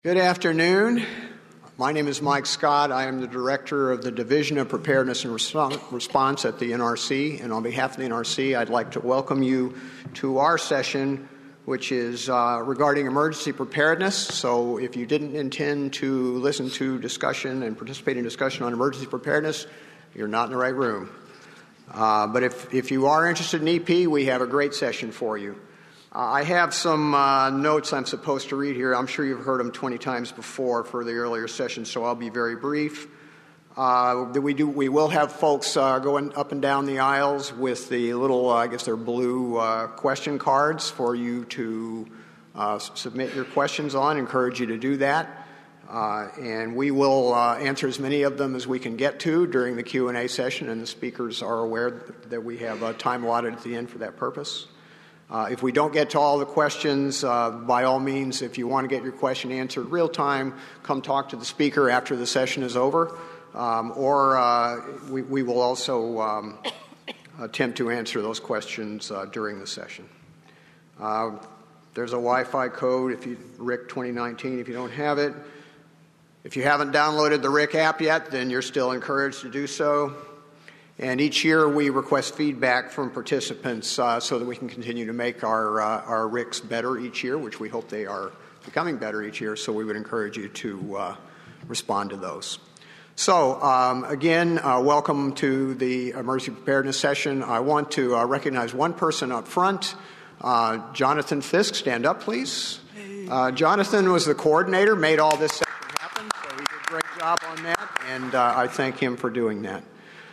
Good afternoon. My name is Mike Scott. I am the Director of the Division of Preparedness and Response at the NRC. And on behalf of the NRC, I'd like to welcome you to our session, which is regarding emergency preparedness. So if you didn't intend to listen to discussion and participate in discussion on emergency preparedness, you're not in the right room. But if you are interested in EP, we have a great session for you. I have some notes I'm supposed to read here. I'm sure you've heard them 20 times before for the earlier session, so I'll be very brief. We will have folks going up and down the aisles with the little, I guess they're blue question cards for you to submit your questions on. Encourage you to do that. And we will answer as many of them as we can get to during the Q&A session, and the speakers are aware that we have time allotted at the end for that purpose. If we don't get to all the questions, by all means, if you want to get your question answered real time, come talk to the speaker after the session is over, or we will also attempt to answer those questions during the session. There's a Wi-Fi code, RIC 2019, if you don't have it. If you haven't downloaded the RIC app yet, then you're still encouraged to do so. And each year we request feedback from participants so that we can continue to make our RICs better each year, which we hope they are becoming better each year, so we would encourage you to respond to those. So, again, welcome to the emergency preparedness session. I want to recognize one person up front. Jonathan Fisk, stand up, please. Jonathan was the coordinator, made all this session happen, so he did a great job on that, and I thank him for doing that.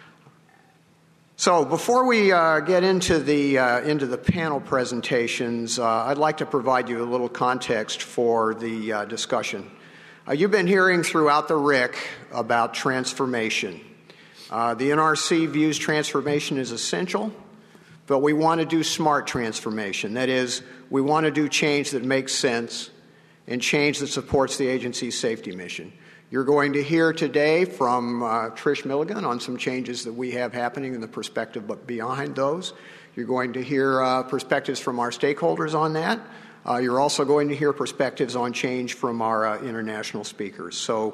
So before we get into the panel presentations, I'd like to provide you a little context for the discussion. You've been hearing throughout the RIC about transformation. The NRC views transformation as essential, but we want to do smart transformation. That is, we want to do change that makes sense and change that supports the agency's safety mission. You're going to hear today from Trish Milligan on some changes that we have happening in the perspective behind those. You're going to hear perspectives from our stakeholders on that. You're also going to hear perspectives on change from our international speakers. So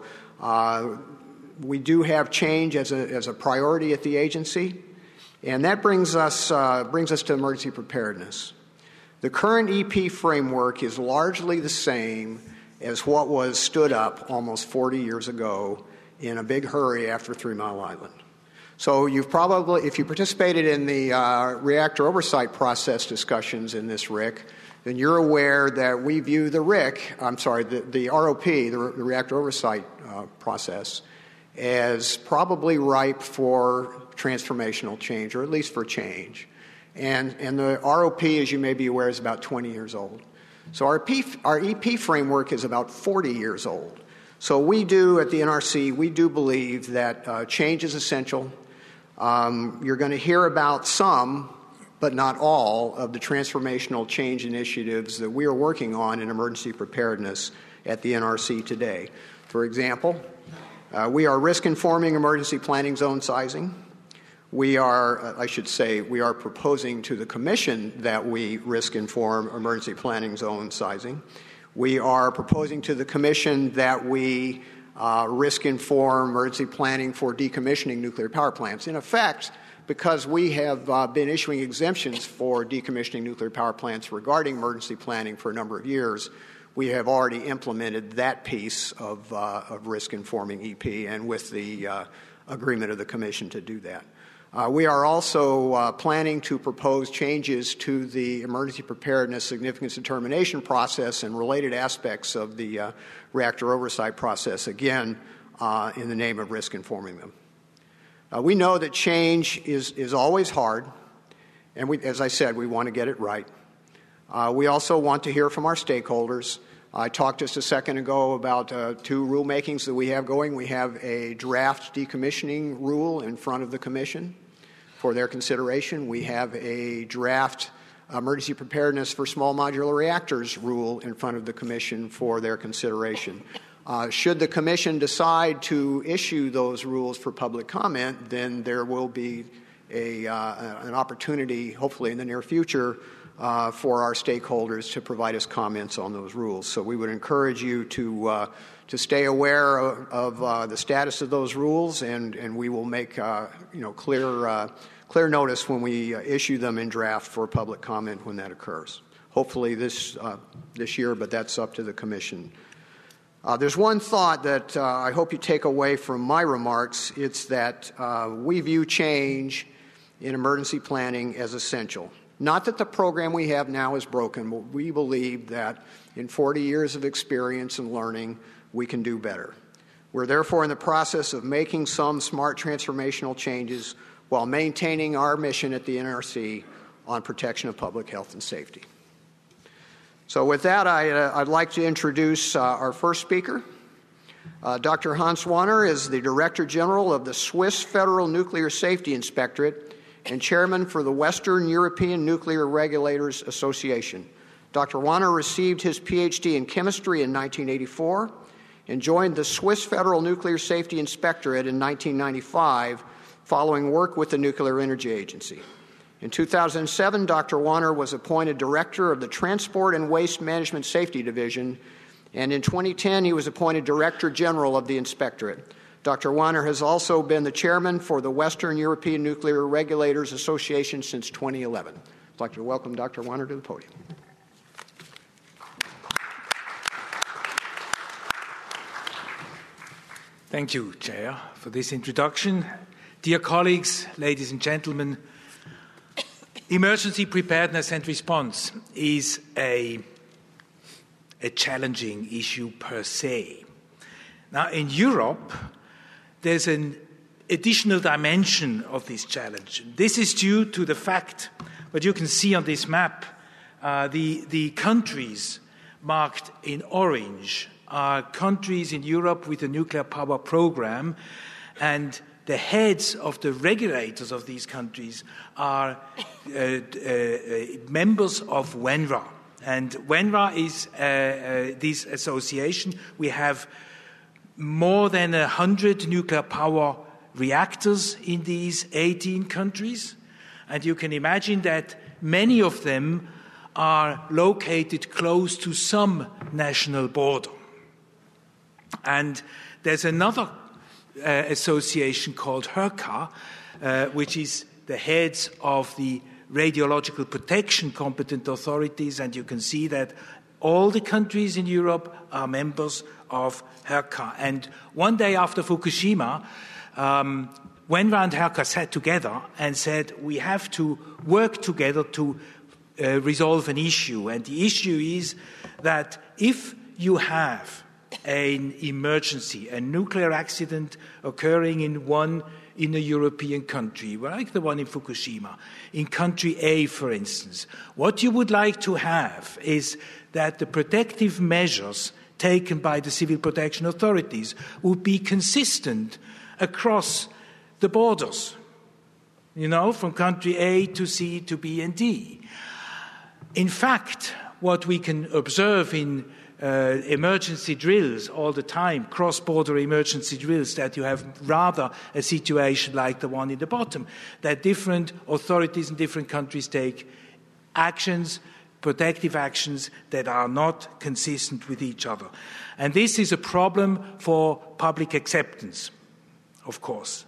we do have change as a priority at the agency, and that brings us to emergency preparedness. The current EP framework is largely the same as what was stood up almost 40 years ago in a big hurry after 3 Mile Island. So you've probably, if you participated in the reactor oversight process discussions in this RIC, then you're aware that we view the ROP, the reactor oversight process, as probably ripe for transformational change, or at least for change. And the ROP, as you may be aware, is about 20 years old. So our EP framework is about 40 years old. So we do, at the NRC, we do believe that change is essential. You're going to hear about some, but not all, of the transformational change initiatives that we are working on in emergency preparedness at the NRC today. For example, we are risk-informing emergency planning zone sizing. We are proposing to the Commission that we risk-inform emergency planning zone sizing. We are proposing to the Commission that we risk-inform emergency planning for decommissioning nuclear power plants. In effect, because we have been issuing exemptions for decommissioning nuclear power plants regarding emergency planning for a number of years, we have already implemented that piece of risk-informing EP, and with the agreement of the Commission to do that. We are also planning to propose changes to the emergency preparedness significance determination process and related aspects of the reactor oversight process, again, in the name of risk informing them. We know that change is always hard, and as I said, we want to get it right. We also want to hear from our stakeholders. I talked just a second ago about 2 rulemakings that we have going. We have a draft decommissioning rule in front of the Commission for their consideration. We have a draft emergency preparedness for small modular reactors rule in front of the Commission for their consideration. Should the Commission decide to issue those rules for public comment, then there will be an opportunity, hopefully in the near future, for our stakeholders to provide us comments on those rules. So we would encourage you to stay aware of the status of those rules, and we will make clear notice when we issue them in draft for public comment when that occurs. Hopefully this year, but that's up to the Commission. There's one thought that I hope you take away from my remarks. It's that we view change in emergency planning as essential. Not that the program we have now is broken, but we believe that in 40 years of experience and learning, we can do better. We're therefore in the process of making some smart transformational changes while maintaining our mission at the NRC on protection of public health and safety. So with that, I'd like to introduce our first speaker. Dr. Hans Wanner is the Director General of the Swiss Federal Nuclear Safety Inspectorate and Chairman for the Western European Nuclear Regulators Association. Dr. Wanner received his PhD in chemistry in 1984 and joined the Swiss Federal Nuclear Safety Inspectorate in 1995 following work with the Nuclear Energy Agency. In 2007, Dr. Wanner was appointed Director of the Transport and Waste Management Safety Division, and in 2010 he was appointed Director General of the Inspectorate. Dr. Wanner has also been the Chairman for the Western European Nuclear Regulators Association since 2011. I'd like to welcome Dr. Wanner to the podium. Thank you, Chair, for this introduction. Dear colleagues, ladies and gentlemen, emergency preparedness and response is a challenging issue per se. Now, in Europe, there's an additional dimension of this challenge. This is due to the fact, what you can see on this map, the countries marked in orange are countries in Europe with a nuclear power program, and the heads of the regulators of these countries are members of WENRA. And WENRA is this association. We have more than 100 nuclear power reactors in these 18 countries. And you can imagine that many of them are located close to some national border. And there's another association called HERCA, which is the heads of the radiological protection competent authorities, and you can see that all the countries in Europe are members of HERCA. And one day after Fukushima, WENRA and HERCA sat together and said, we have to work together to resolve an issue. And the issue is that if you have an emergency, a nuclear accident occurring in a European country, like the one in Fukushima, in country A, for instance, what you would like to have is that the protective measures taken by the civil protection authorities would be consistent across the borders, from country A to C to B and D. In fact, what we can observe in emergency drills all the time, cross-border emergency drills, that you have rather a situation like the one in the bottom, that different authorities in different countries take actions, protective actions that are not consistent with each other. And this is a problem for public acceptance, of course.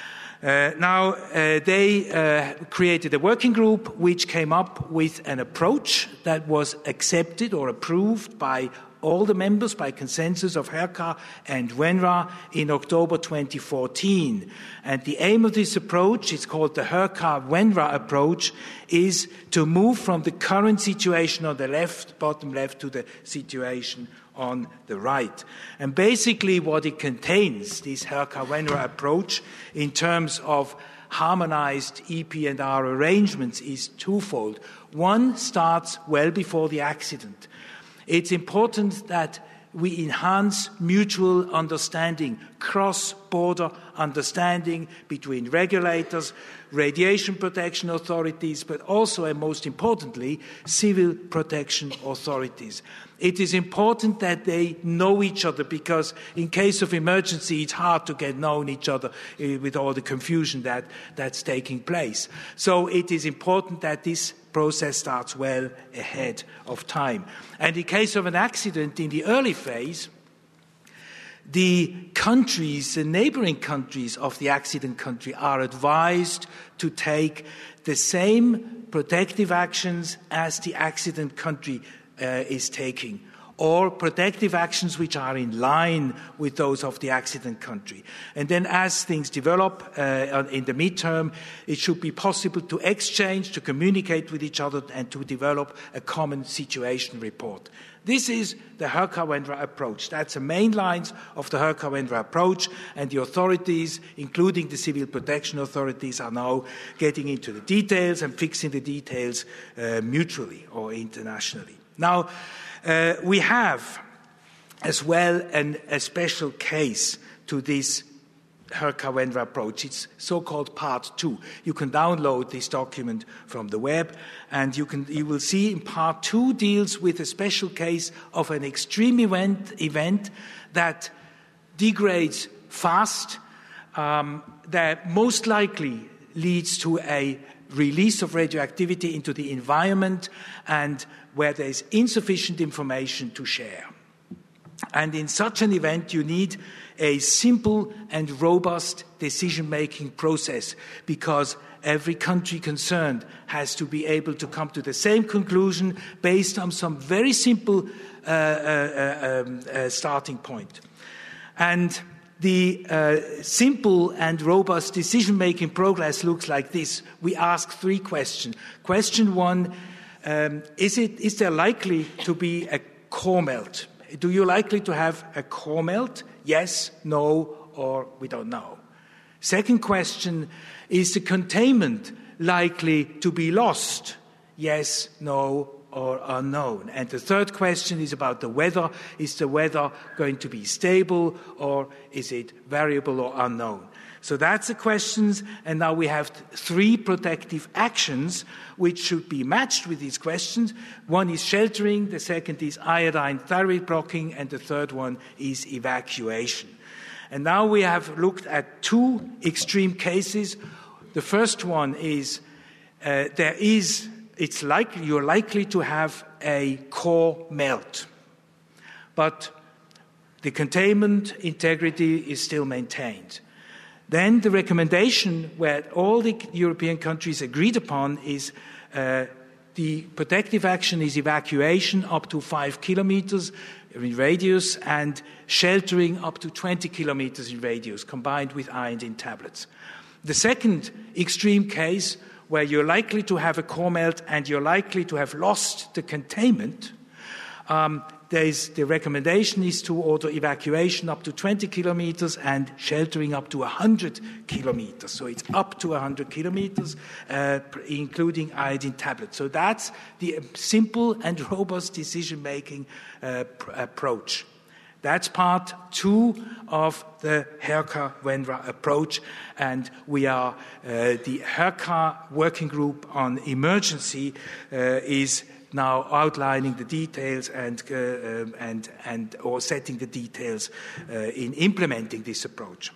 They created a working group which came up with an approach that was accepted or approved by all the members by consensus of HERCA and WENRA in October 2014. And the aim of this approach, it's called the HERCA-WENRA approach, is to move from the current situation on the left, bottom left, to the situation on the right. And basically what it contains, this HERCA-WENRA approach, in terms of harmonized EP&R arrangements, is twofold. One starts well before the accident. It's important that we enhance mutual understanding, cross-border understanding between regulators, radiation protection authorities, but also, and most importantly, civil protection authorities. It is important that they know each other, because in case of emergency, it's hard to get known each other with all the confusion that's taking place. So it is important that this process starts well ahead of time. And in case of an accident in the early phase, the countries, the neighboring countries of the accident country are advised to take the same protective actions as the accident country is taking, or protective actions which are in line with those of the accident country. And then as things develop in the midterm, it should be possible to exchange, to communicate with each other, and to develop a common situation report. This is the Herca-Wenra approach. That's the main lines of the Herca-Wenra approach, and the authorities, including the civil protection authorities, are now getting into the details and fixing the details mutually or internationally. Now, we have as well a special case to this Herca-Wenra approach. It's so-called Part 2. You can download this document from the web, and you will see in Part 2 deals with a special case of an extreme event that degrades fast, that most likely leads to a release of radioactivity into the environment, and where there is insufficient information to share. And in such an event, you need a simple and robust decision-making process, because every country concerned has to be able to come to the same conclusion based on some very simple starting point. And the simple and robust decision-making progress looks like this. We ask 3 questions. Question 1, is there likely to be a core melt? Do you likely to have a core melt? Yes, no, or we don't know. Second question, is the containment likely to be lost? Yes, no, or unknown. And the third question is about the weather. Is the weather going to be stable, or is it variable or unknown? So that's the questions, and now we have 3 protective actions which should be matched with these questions. One is sheltering, the second is iodine thyroid blocking, and the third one is evacuation. And now we have looked at 2 extreme cases. The first one is you're likely to have a core melt, but the containment integrity is still maintained. Then the recommendation, where all the European countries agreed upon, is the protective action is evacuation up to 5 kilometers in radius and sheltering up to 20 kilometers in radius, combined with iodine tablets. The second extreme case, where you're likely to have a core melt and you're likely to have lost the containment, the recommendation is to order evacuation up to 20 kilometers and sheltering up to 100 kilometers. So it's up to 100 kilometers, including iodine tablets. So that's the simple and robust decision-making approach. That's part 2 of the Herca-Wenra approach, and we are the Herca Working Group on Emergency is now outlining the details and or setting the details in implementing this approach.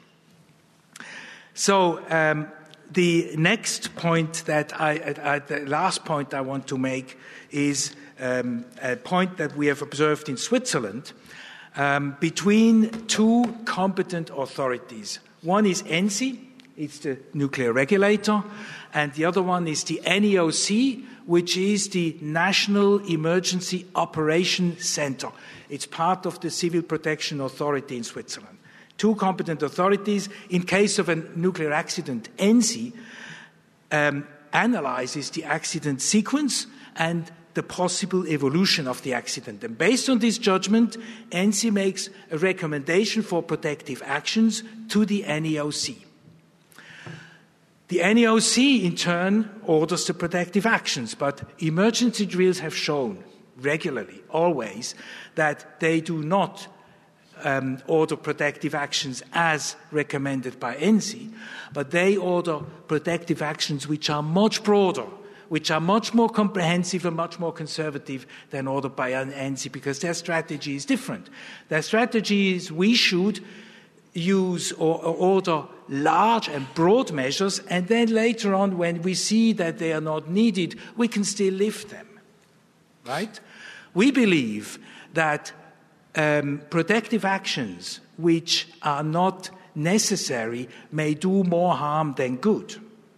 So the next point the last point I want to make is a point that we have observed in Switzerland between 2 competent authorities. One is ENSI, it's the nuclear regulator, and the other one is the NEOC, which is the National Emergency Operation Center. It's part of the Civil Protection Authority in Switzerland. 2 competent authorities. In case of a nuclear accident, ENSI analyzes the accident sequence and the possible evolution of the accident. And based on this judgment, ENSI makes a recommendation for protective actions to the NEOC. The NEOC, in turn, orders the protective actions, but emergency drills have shown regularly, always, that they do not order protective actions as recommended by ENSI, but they order protective actions which are much broader, which are much more comprehensive and much more conservative than ordered by ENSI, because their strategy is different. Their strategy is we should use or order large and broad measures, and then later on, when we see that they are not needed, we can still lift them, right? We believe that protective actions which are not necessary may do more harm than good.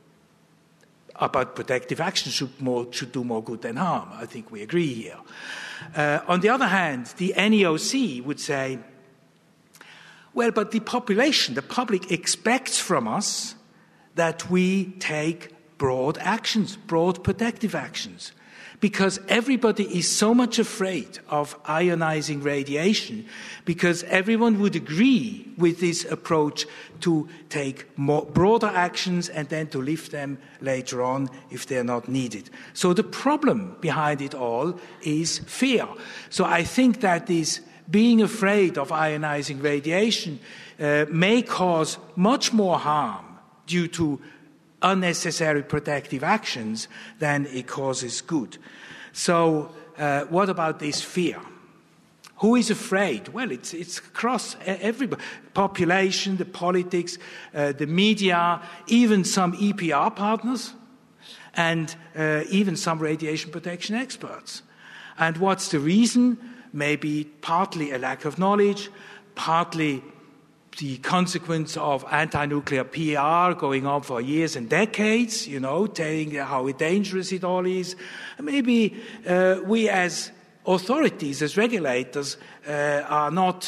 But protective actions should do more good than harm. I think we agree here. On the other hand, the NEOC would say, well, but the population, the public expects from us that we take broad actions, broad protective actions, because everybody is so much afraid of ionizing radiation, because everyone would agree with this approach to take more broader actions and then to lift them later on if they're not needed. So the problem behind it all is fear. So I think that this being afraid of ionizing radiation may cause much more harm due to unnecessary protective actions than it causes good. So what about this fear? Who is afraid? Well, it's across everybody. Population, the politics, the media, even some EPR partners, and even some radiation protection experts. And what's the reason? Maybe partly a lack of knowledge, partly the consequence of anti-nuclear PR going on for years and decades, telling how dangerous it all is. Maybe we as authorities, as regulators, are not,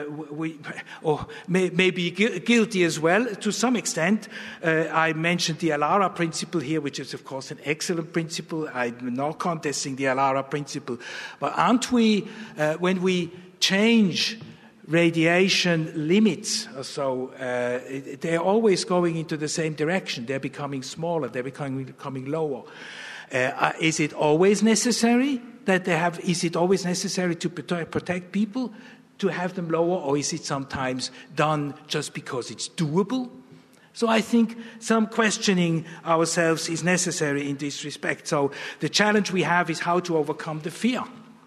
or may be guilty as well to some extent. I mentioned the ALARA principle here, which is, of course, an excellent principle. I'm not contesting the ALARA principle. But aren't we, when we change radiation limits or so, they're always going into the same direction. They're becoming smaller. They're becoming lower. Is it always necessary is it always necessary to protect people to have them lower, or is it sometimes done just because it's doable? So I think some questioning ourselves is necessary in this respect. So the challenge we have is how to overcome the fear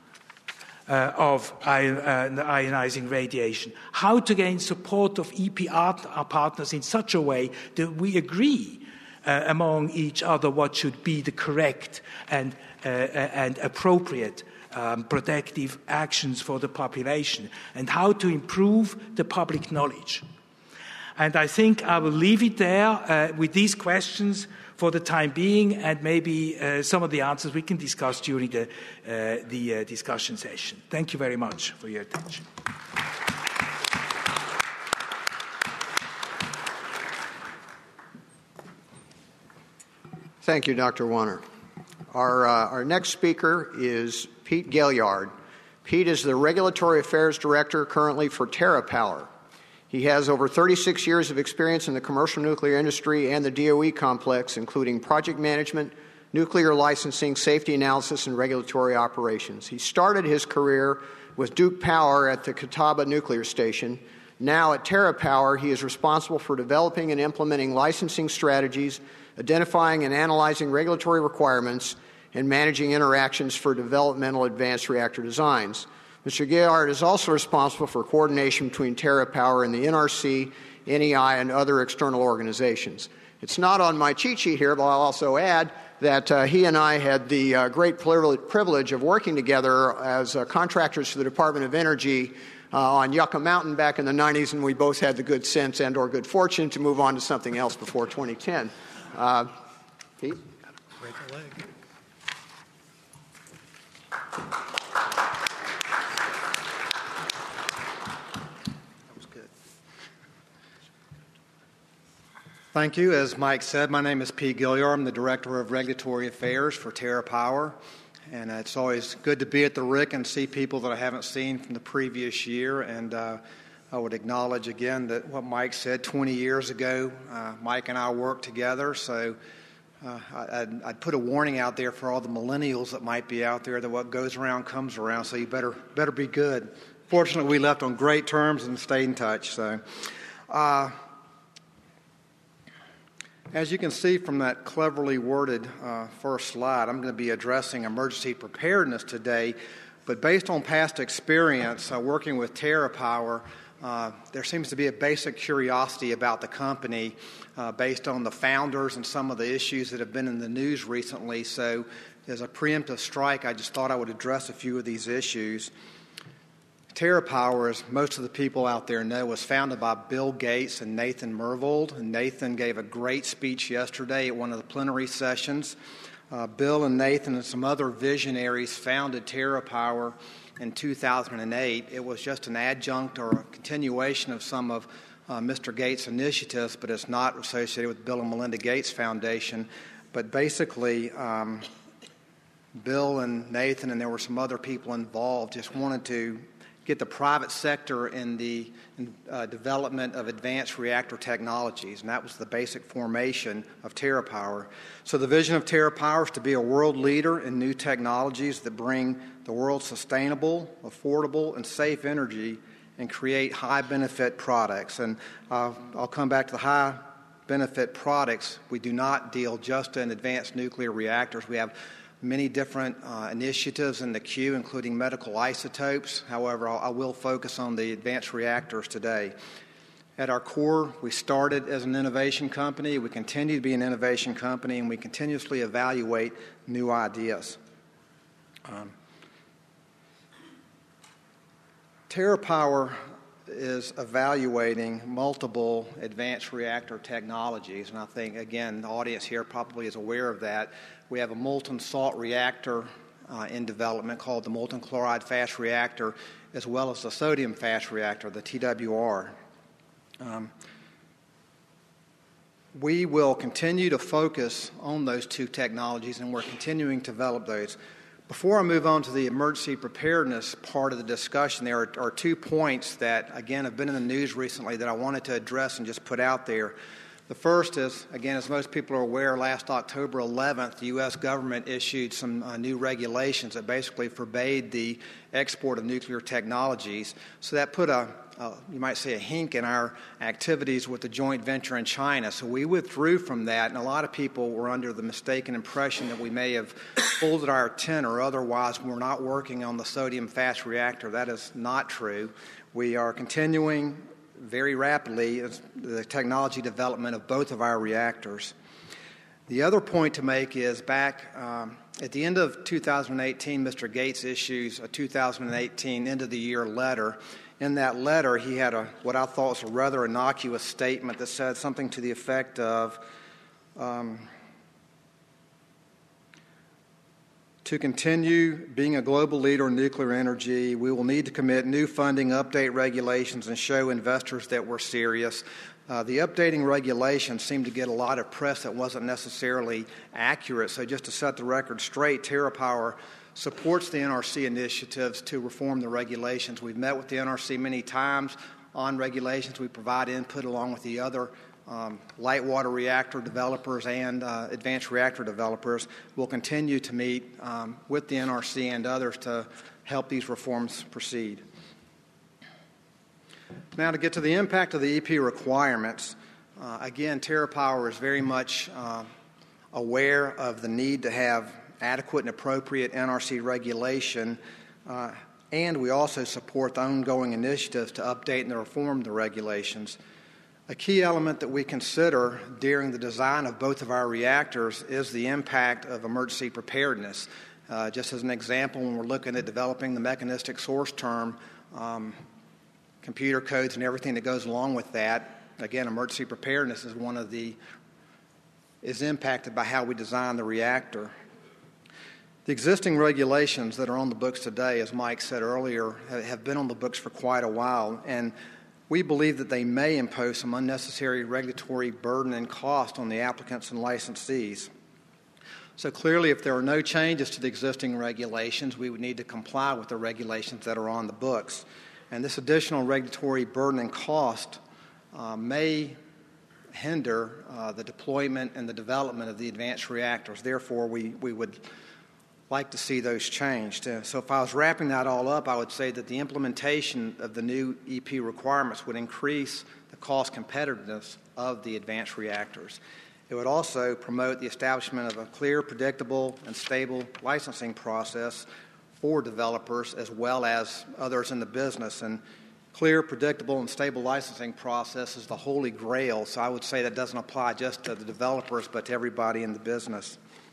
of ionizing radiation, how to gain support of EPR partners in such a way that we agree among each other what should be the correct and appropriate protective actions for the population, and how to improve the public knowledge. And I think I will leave it there with these questions for the time being, and maybe some of the answers we can discuss during the discussion session. Thank you very much for your attention. Thank you, Dr. Wanner. Our next speaker is Pete Gaillard. Pete is the Regulatory Affairs Director currently for TerraPower. He has over 36 years of experience in the commercial nuclear industry and the DOE complex, including project management, nuclear licensing, safety analysis, and regulatory operations. He started his career with Duke Power at the Catawba Nuclear Station. Now at TerraPower, he is responsible for developing and implementing licensing strategies, identifying and analyzing regulatory requirements, and managing interactions for developmental advanced reactor designs. Mr. Gaillard is also responsible for coordination between TerraPower and the NRC, NEI, and other external organizations. It's not on my cheat sheet here, but I'll also add that he and I had the great privilege of working together as contractors for the Department of Energy on Yucca Mountain back in the 90s, and we both had the good sense and or good fortune to move on to something else before 2010. Pete? Break a leg. That was good. Thank you. As Mike said, my name is Pete Gaillard. I'm the Director of Regulatory Affairs for TerraPower. And it's always good to be at the RIC and see people that I haven't seen from the previous year. And I would acknowledge again that what Mike said 20 years ago, Mike and I worked together. So I'd put a warning out there for all the millennials that might be out there that what goes around comes around. So you better be good. Fortunately, we left on great terms and stayed in touch. So As you can see from that cleverly worded first slide, I'm going to be addressing emergency preparedness today. But based on past experience working with TerraPower, there seems to be a basic curiosity about the company based on the founders and some of the issues that have been in the news recently. So as a preemptive strike, I just thought I would address a few of these issues. TerraPower, as most of the people out there know, was founded by Bill Gates and Nathan Myhrvold. And Nathan gave a great speech yesterday at one of the plenary sessions. Bill and Nathan and some other visionaries founded TerraPower in 2008. It was just an adjunct or a continuation of some of Mr. Gates' initiatives, but it's not associated with Bill and Melinda Gates Foundation. But basically, Bill and Nathan, and there were some other people involved, just wanted to get the private sector in the development of advanced reactor technologies, and that was the basic formation of TerraPower. So the vision of TerraPower is to be a world leader in new technologies that bring the world sustainable, affordable, and safe energy and create high-benefit products. And I'll come back to the high-benefit products. We do not deal just in advanced nuclear reactors. We have many different initiatives in the queue, including medical isotopes. However, I will focus on the advanced reactors today. At our core, we started as an innovation company. We continue to be an innovation company, and we continuously evaluate new ideas. TerraPower is evaluating multiple advanced reactor technologies, and I think, again, the audience here probably is aware of that. We have a molten salt reactor in development called the molten chloride fast reactor, as well as the sodium fast reactor, the TWR. We will continue to focus on those two technologies, and we're continuing to develop those. Before I move on to the emergency preparedness part of the discussion, there are 2 points that, again, have been in the news recently that I wanted to address and just put out there. The first is, again, as most people are aware, last October 11th, the U.S. government issued some new regulations that basically forbade the export of nuclear technologies. So that put you might say, a hink in our activities with the joint venture in China. So we withdrew from that, and a lot of people were under the mistaken impression that we may have folded our tent or otherwise we're not working on the sodium fast reactor. That is not true. We are continuing very rapidly the technology development of both of our reactors. The other point to make is back at the end of 2018, Mr. Gates issues a 2018 end-of-the-year letter. In that letter, he had what I thought was a rather innocuous statement that said something to the effect of, to continue being a global leader in nuclear energy, we will need to commit new funding, update regulations, and show investors that we're serious. The updating regulations seemed to get a lot of press that wasn't necessarily accurate. So just to set the record straight, TerraPower supports the NRC initiatives to reform the regulations. We've met with the NRC many times on regulations. We provide input along with the other light water reactor developers and advanced reactor developers. We'll continue to meet with the NRC and others to help these reforms proceed. Now, to get to the impact of the EP requirements, again, TerraPower is very much aware of the need to have adequate and appropriate NRC regulation, and we also support the ongoing initiatives to update and reform the regulations. A key element that we consider during the design of both of our reactors is the impact of emergency preparedness. Just as an example, when we're looking at developing the mechanistic source term, computer codes and everything that goes along with that, again, emergency preparedness is impacted by how we design the reactor. The existing regulations that are on the books today, as Mike said earlier, have been on the books for quite a while, and we believe that they may impose some unnecessary regulatory burden and cost on the applicants and licensees. So clearly, if there are no changes to the existing regulations, we would need to comply with the regulations that are on the books. And this additional regulatory burden and cost may hinder the deployment and the development of the advanced reactors. Therefore, we would like to see those changed. So if I was wrapping that all up, I would say that the implementation of the new EP requirements would increase the cost competitiveness of the advanced reactors. It would also promote the establishment of a clear, predictable, and stable licensing process for developers as well as others in the business. And clear, predictable, and stable licensing process is the holy grail, so I would say that doesn't apply just to the developers but to everybody in the business.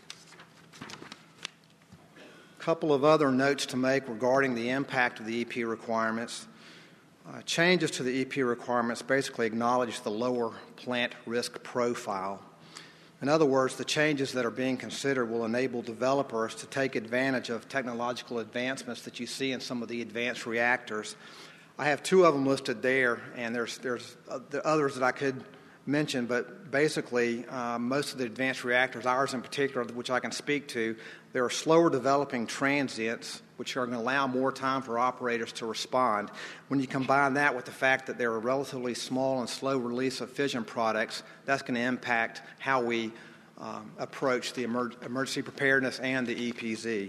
A couple of other notes to make regarding the impact of the EP requirements. Changes to the EP requirements basically acknowledge the lower plant risk profile. In other words, the changes that are being considered will enable developers to take advantage of technological advancements that you see in some of the advanced reactors. I have two of them listed there, and there's others that I could mention, but basically most of the advanced reactors, ours in particular, which I can speak to, there are slower developing transients, which are going to allow more time for operators to respond. When you combine that with the fact that they're a relatively small and slow release of fission products, that's going to impact how we approach the emergency preparedness and the EPZ.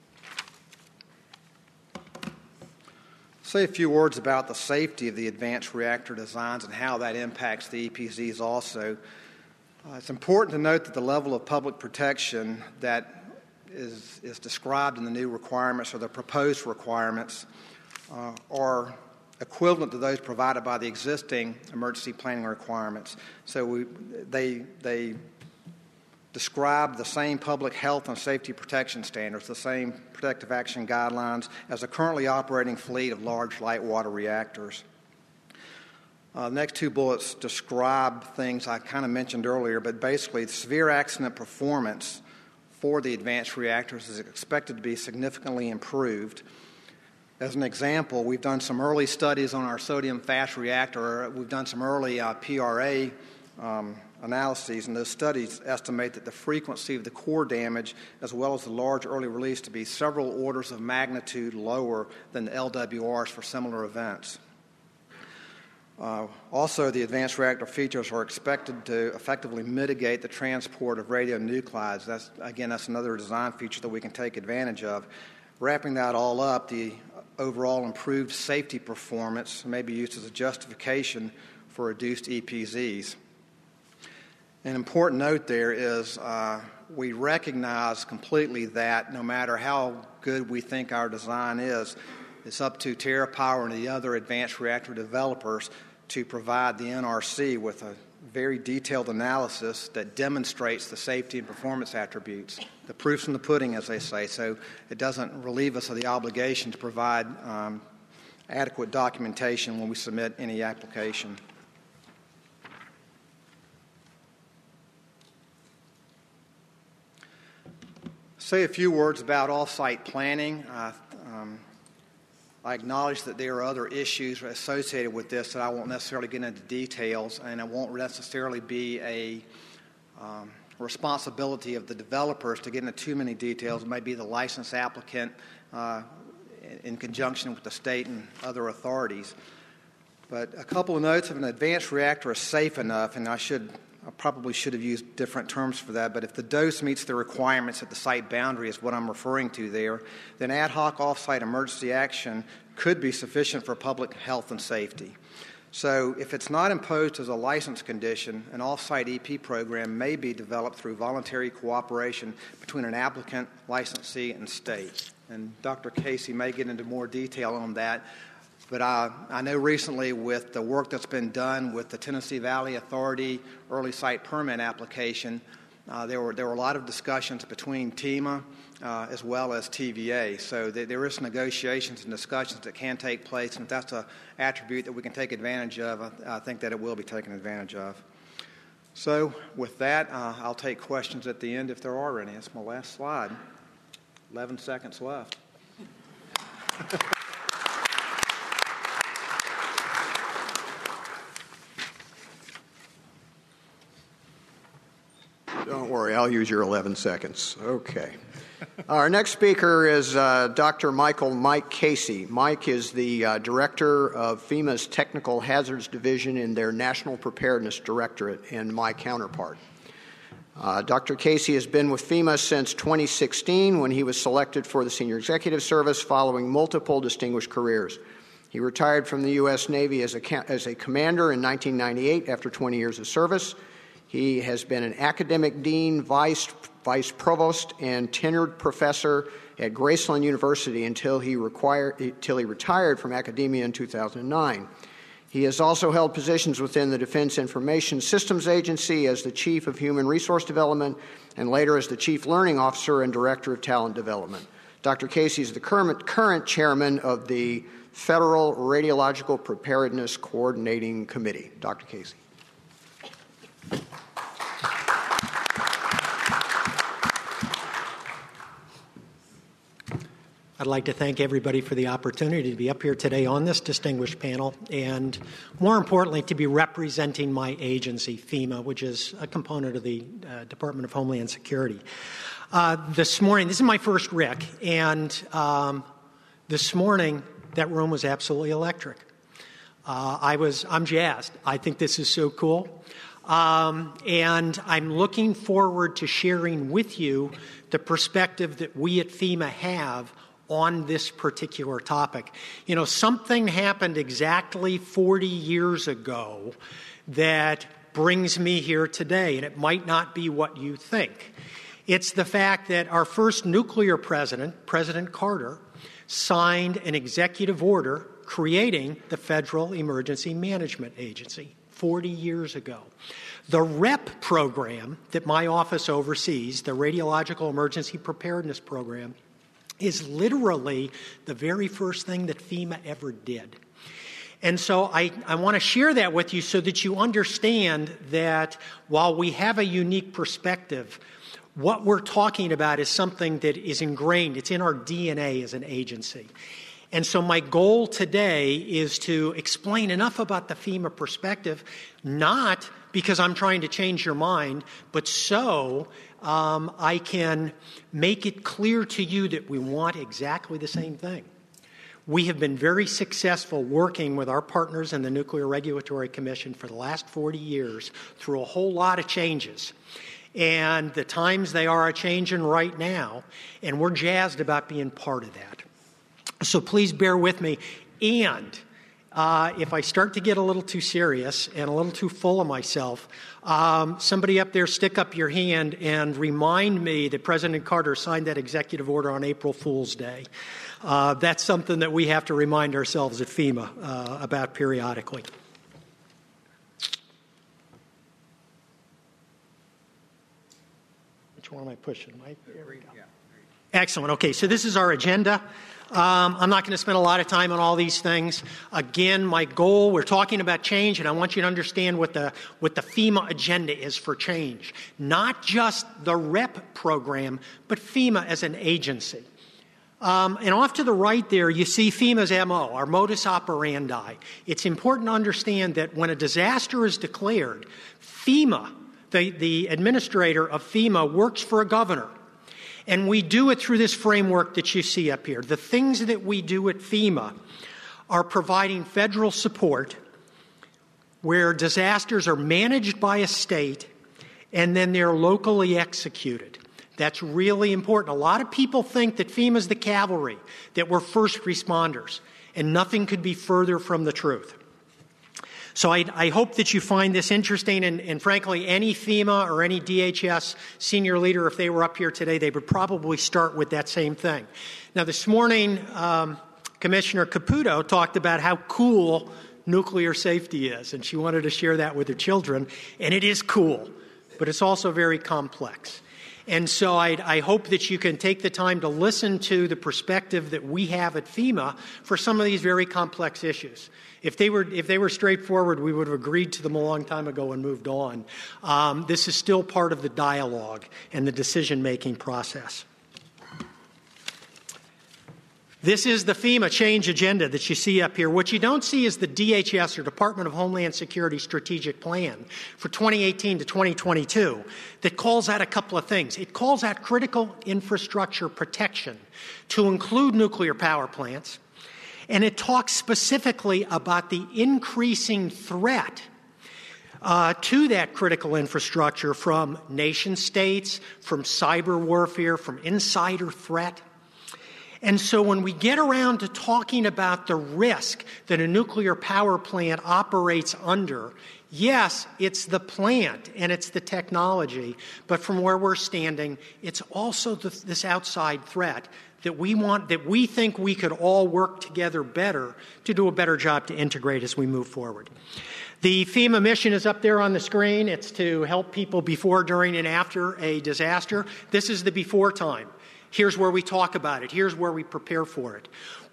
Say a few words about the safety of the advanced reactor designs and how that impacts the EPZs also. It's important to note that the level of public protection that is described in the new requirements or the proposed requirements are equivalent to those provided by the existing emergency planning requirements. So they describe the same public health and safety protection standards, the same protective action guidelines as a currently operating fleet of large light water reactors. The next two bullets describe things I kind of mentioned earlier, but basically the severe accident performance for the advanced reactors is expected to be significantly improved. As an example, we've done some early studies on our sodium fast reactor. We've done some early PRA analyses, and those studies estimate that the frequency of the core damage as well as the large early release to be several orders of magnitude lower than the LWRs for similar events. Also, the advanced reactor features are expected to effectively mitigate the transport of radionuclides. That's another design feature that we can take advantage of. Wrapping that all up, the overall improved safety performance may be used as a justification for reduced EPZs. An important note there is we recognize completely that no matter how good we think our design is, it's up to TerraPower and the other advanced reactor developers to provide the NRC with a very detailed analysis that demonstrates the safety and performance attributes. The proof's in the pudding, as they say, so it doesn't relieve us of the obligation to provide adequate documentation when we submit any application. Say a few words about off-site planning. I acknowledge that there are other issues associated with this that I won't necessarily get into details, and it won't necessarily be a responsibility of the developers to get into too many details. It may be the license applicant in conjunction with the state and other authorities. But a couple of notes: if an advanced reactor is safe enough, and I probably should have used different terms for that, but if the dose meets the requirements at the site boundary is what I'm referring to there, then ad hoc off-site emergency action could be sufficient for public health and safety. So if it's not imposed as a license condition, an off-site EP program may be developed through voluntary cooperation between an applicant, licensee, and state. And Dr. Casey may get into more detail on that. But I know recently with the work that's been done with the Tennessee Valley Authority early site permit application, there were a lot of discussions between TEMA as well as TVA. So there is negotiations and discussions that can take place, and if that's an attribute that we can take advantage of, I think that it will be taken advantage of. So with that, I'll take questions at the end if there are any. That's my last slide. 11 seconds left. Don't worry, I'll use your 11 seconds. Okay. Our next speaker is Dr. Mike Casey. Mike is the Director of FEMA's Technical Hazards Division in their National Preparedness Directorate and my counterpart. Dr. Casey has been with FEMA since 2016 when he was selected for the Senior Executive Service following multiple distinguished careers. He retired from the U.S. Navy as a commander in 1998 after 20 years of service. He has been an academic dean, vice provost, and tenured professor at Graceland University until he retired from academia in 2009. He has also held positions within the Defense Information Systems Agency as the Chief of Human Resource Development and later as the Chief Learning Officer and Director of Talent Development. Dr. Casey is the current chairman of the Federal Radiological Preparedness Coordinating Committee. Dr. Casey. I'd like to thank everybody for the opportunity to be up here today on this distinguished panel, and more importantly, to be representing my agency, FEMA, which is a component of the Department of Homeland Security. This morning, this is my first RIC, and this morning, that room was absolutely electric. I'm jazzed. I think this is so cool. And I'm looking forward to sharing with you the perspective that we at FEMA have on this particular topic. You know, something happened exactly 40 years ago that brings me here today, and it might not be what you think. It's the fact that our first nuclear president, President Carter, signed an executive order creating the Federal Emergency Management Agency 40 years ago. The REP program that my office oversees, the Radiological Emergency Preparedness Program, is literally the very first thing that FEMA ever did. And so I want to share that with you so that you understand that while we have a unique perspective, what we're talking about is something that is ingrained. It's in our DNA as an agency. And so my goal today is to explain enough about the FEMA perspective, not because I'm trying to change your mind, but so I can make it clear to you that we want exactly the same thing. We have been very successful working with our partners in the Nuclear Regulatory Commission for the last 40 years through a whole lot of changes. And the times they are a-changing right now, and we're jazzed about being part of that. So please bear with me. And if I start to get a little too serious and a little too full of myself, somebody up there stick up your hand and remind me that President Carter signed that executive order on April Fool's Day. That's something that we have to remind ourselves at FEMA about periodically. Which one am I pushing, Mike? There we go. Excellent. Okay, so this is our agenda. I'm not going to spend a lot of time on all these things. Again, my goal, we're talking about change, and I want you to understand what the FEMA agenda is for change. Not just the REP program, but FEMA as an agency. And off to the right there, you see FEMA's MO, our modus operandi. It's important to understand that when a disaster is declared, FEMA, the administrator of FEMA, works for a governor. And we do it through this framework that you see up here. The things that we do at FEMA are providing federal support where disasters are managed by a state and then they're locally executed. That's really important. A lot of people think that FEMA is the cavalry, that we're first responders, and nothing could be further from the truth. So I hope that you find this interesting, and frankly, any FEMA or any DHS senior leader, if they were up here today, they would probably start with that same thing. Now, this morning, Commissioner Caputo talked about how cool nuclear safety is, and she wanted to share that with her children, and it is cool, but it's also very complex. And so I hope that you can take the time to listen to the perspective that we have at FEMA for some of these very complex issues. If they were straightforward, we would have agreed to them a long time ago and moved on. This is still part of the dialogue and the decision-making process. This is the FEMA change agenda that you see up here. What you don't see is the DHS, or Department of Homeland Security, strategic plan for 2018 to 2022 that calls out a couple of things. It calls out critical infrastructure protection to include nuclear power plants, and it talks specifically about the increasing threat to that critical infrastructure from nation states, from cyber warfare, from insider threat. And so when we get around to talking about the risk that a nuclear power plant operates under, yes, it's the plant and it's the technology, but from where we're standing, it's also this outside threat that we think we could all work together better to do a better job to integrate as we move forward. The FEMA mission is up there on the screen. It's to help people before, during, and after a disaster. This is the before time. Here's where we talk about it. Here's where we prepare for it.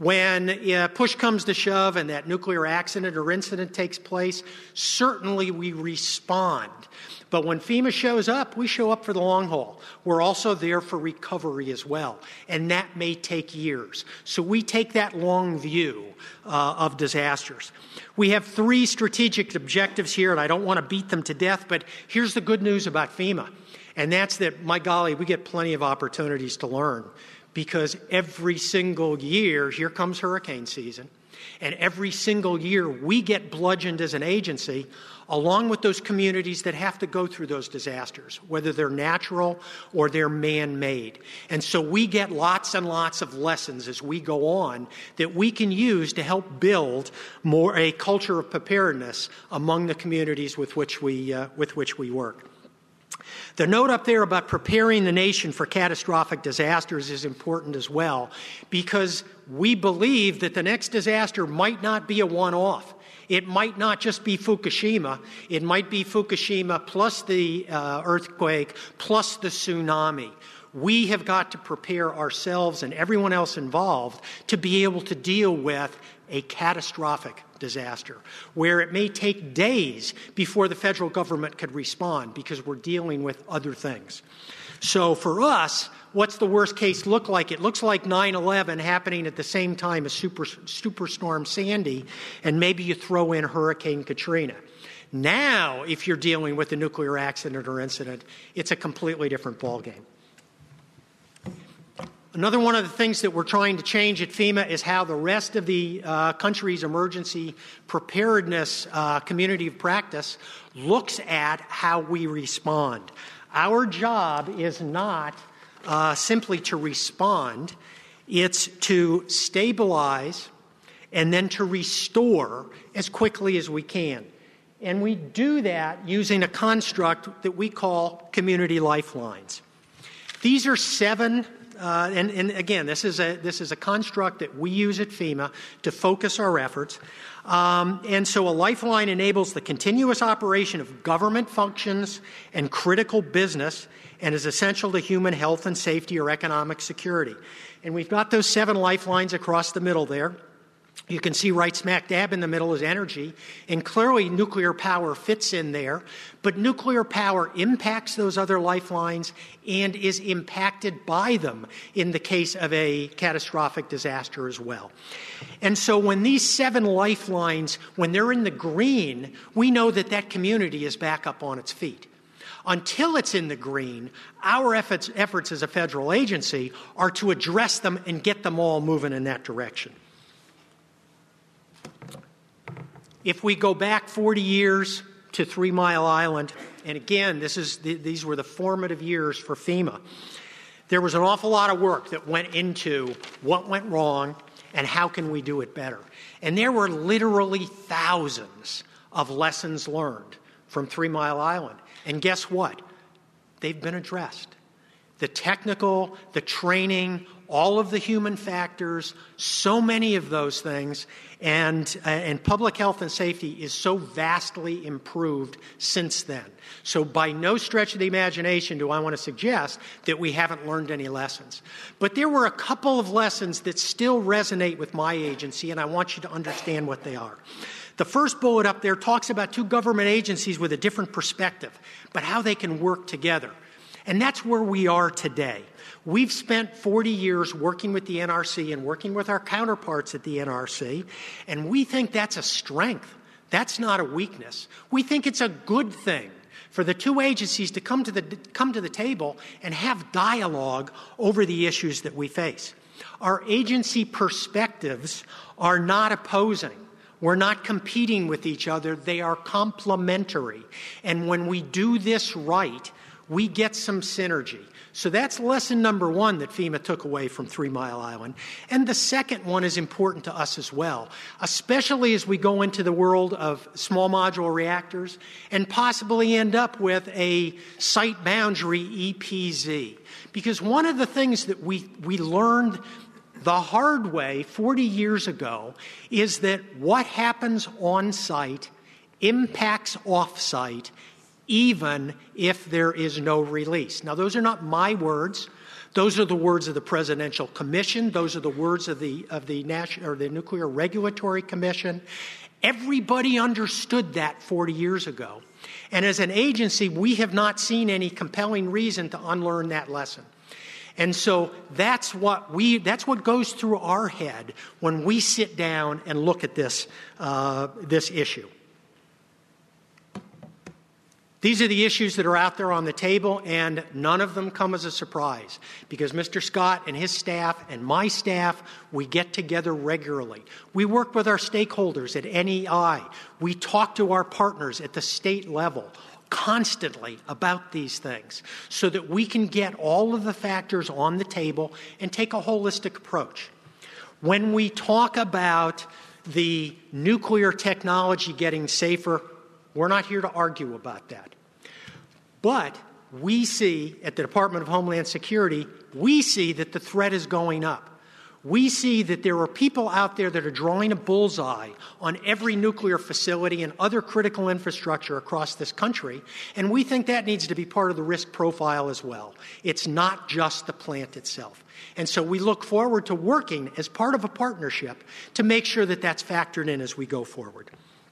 When push comes to shove and that nuclear accident or incident takes place, certainly we respond. But when FEMA shows up, we show up for the long haul. We're also there for recovery as well, and that may take years. So we take that long view of disasters. We have 3 strategic objectives here, and I don't want to beat them to death, but here's the good news about FEMA. And that's that, my golly, we get plenty of opportunities to learn, because every single year, here comes hurricane season, and every single year we get bludgeoned as an agency along with those communities that have to go through those disasters, whether they're natural or they're man-made. And so we get lots and lots of lessons as we go on that we can use to help build a culture of preparedness among the communities with which we work. The note up there about preparing the nation for catastrophic disasters is important as well, because we believe that the next disaster might not be a one-off. It might not just be Fukushima. It might be Fukushima plus the earthquake plus the tsunami. We have got to prepare ourselves and everyone else involved to be able to deal with a catastrophic disaster, where it may take days before the federal government could respond because we're dealing with other things. So for us, what's the worst case look like? It looks like 9/11 happening at the same time as Superstorm Sandy, and maybe you throw in Hurricane Katrina. Now, if you're dealing with a nuclear accident or incident, it's a completely different ballgame. Another one of the things that we're trying to change at FEMA is how the rest of the country's emergency preparedness community of practice looks at how we respond. Our job is not simply to respond, it's to stabilize and then to restore as quickly as we can. And we do that using a construct that we call community lifelines. These are 7 and again, this is a construct that we use at FEMA to focus our efforts. And so a lifeline enables the continuous operation of government functions and critical business and is essential to human health and safety or economic security. And we've got those 7 lifelines across the middle there. You can see right smack dab in the middle is energy, and clearly nuclear power fits in there, but nuclear power impacts those other lifelines and is impacted by them in the case of a catastrophic disaster as well. And so when these 7 lifelines, when they're in the green, we know that that community is back up on its feet. Until it's in the green, our efforts as a federal agency are to address them and get them all moving in that direction. If we go back 40 years to 3 Mile Island, and again, these were the formative years for FEMA, there was an awful lot of work that went into what went wrong and how can we do it better. And there were literally thousands of lessons learned from 3 Mile Island. And guess what? They've been addressed. The technical, the training, all of the human factors, so many of those things, and public health and safety is so vastly improved since then. So by no stretch of the imagination do I want to suggest that we haven't learned any lessons. But there were a couple of lessons that still resonate with my agency, and I want you to understand what they are. The first bullet up there talks about 2 government agencies with a different perspective, but how they can work together. And that's where we are today. We've spent 40 years working with the NRC and working with our counterparts at the NRC, and we think that's a strength. That's not a weakness. We think it's a good thing for the 2 agencies to come to the table and have dialogue over the issues that we face. Our agency perspectives are not opposing. We're not competing with each other. They are complementary. And when we do this right, we get some synergy. So that's lesson number one that FEMA took away from 3 Mile Island. And the second one is important to us as well, especially as we go into the world of small modular reactors and possibly end up with a site boundary EPZ. Because one of the things that we learned the hard way 40 years ago is that what happens on site impacts off site even if there is no release. Now, those are not my words. Those are the words of the Presidential Commission. Those are the words of the Nuclear Regulatory Commission. Everybody understood that 40 years ago. And as an agency, we have not seen any compelling reason to unlearn that lesson. And so that's what goes through our head when we sit down and look at this issue. These are the issues that are out there on the table, and none of them come as a surprise because Mr. Scott and his staff and my staff, we get together regularly. We work with our stakeholders at NEI. We talk to our partners at the state level constantly about these things so that we can get all of the factors on the table and take a holistic approach. When we talk about the nuclear technology getting safer, we're not here to argue about that. But we see at the Department of Homeland Security, we see that the threat is going up. We see that there are people out there that are drawing a bullseye on every nuclear facility and other critical infrastructure across this country, and we think that needs to be part of the risk profile as well. It's not just the plant itself. And so we look forward to working as part of a partnership to make sure that that's factored in as we go forward.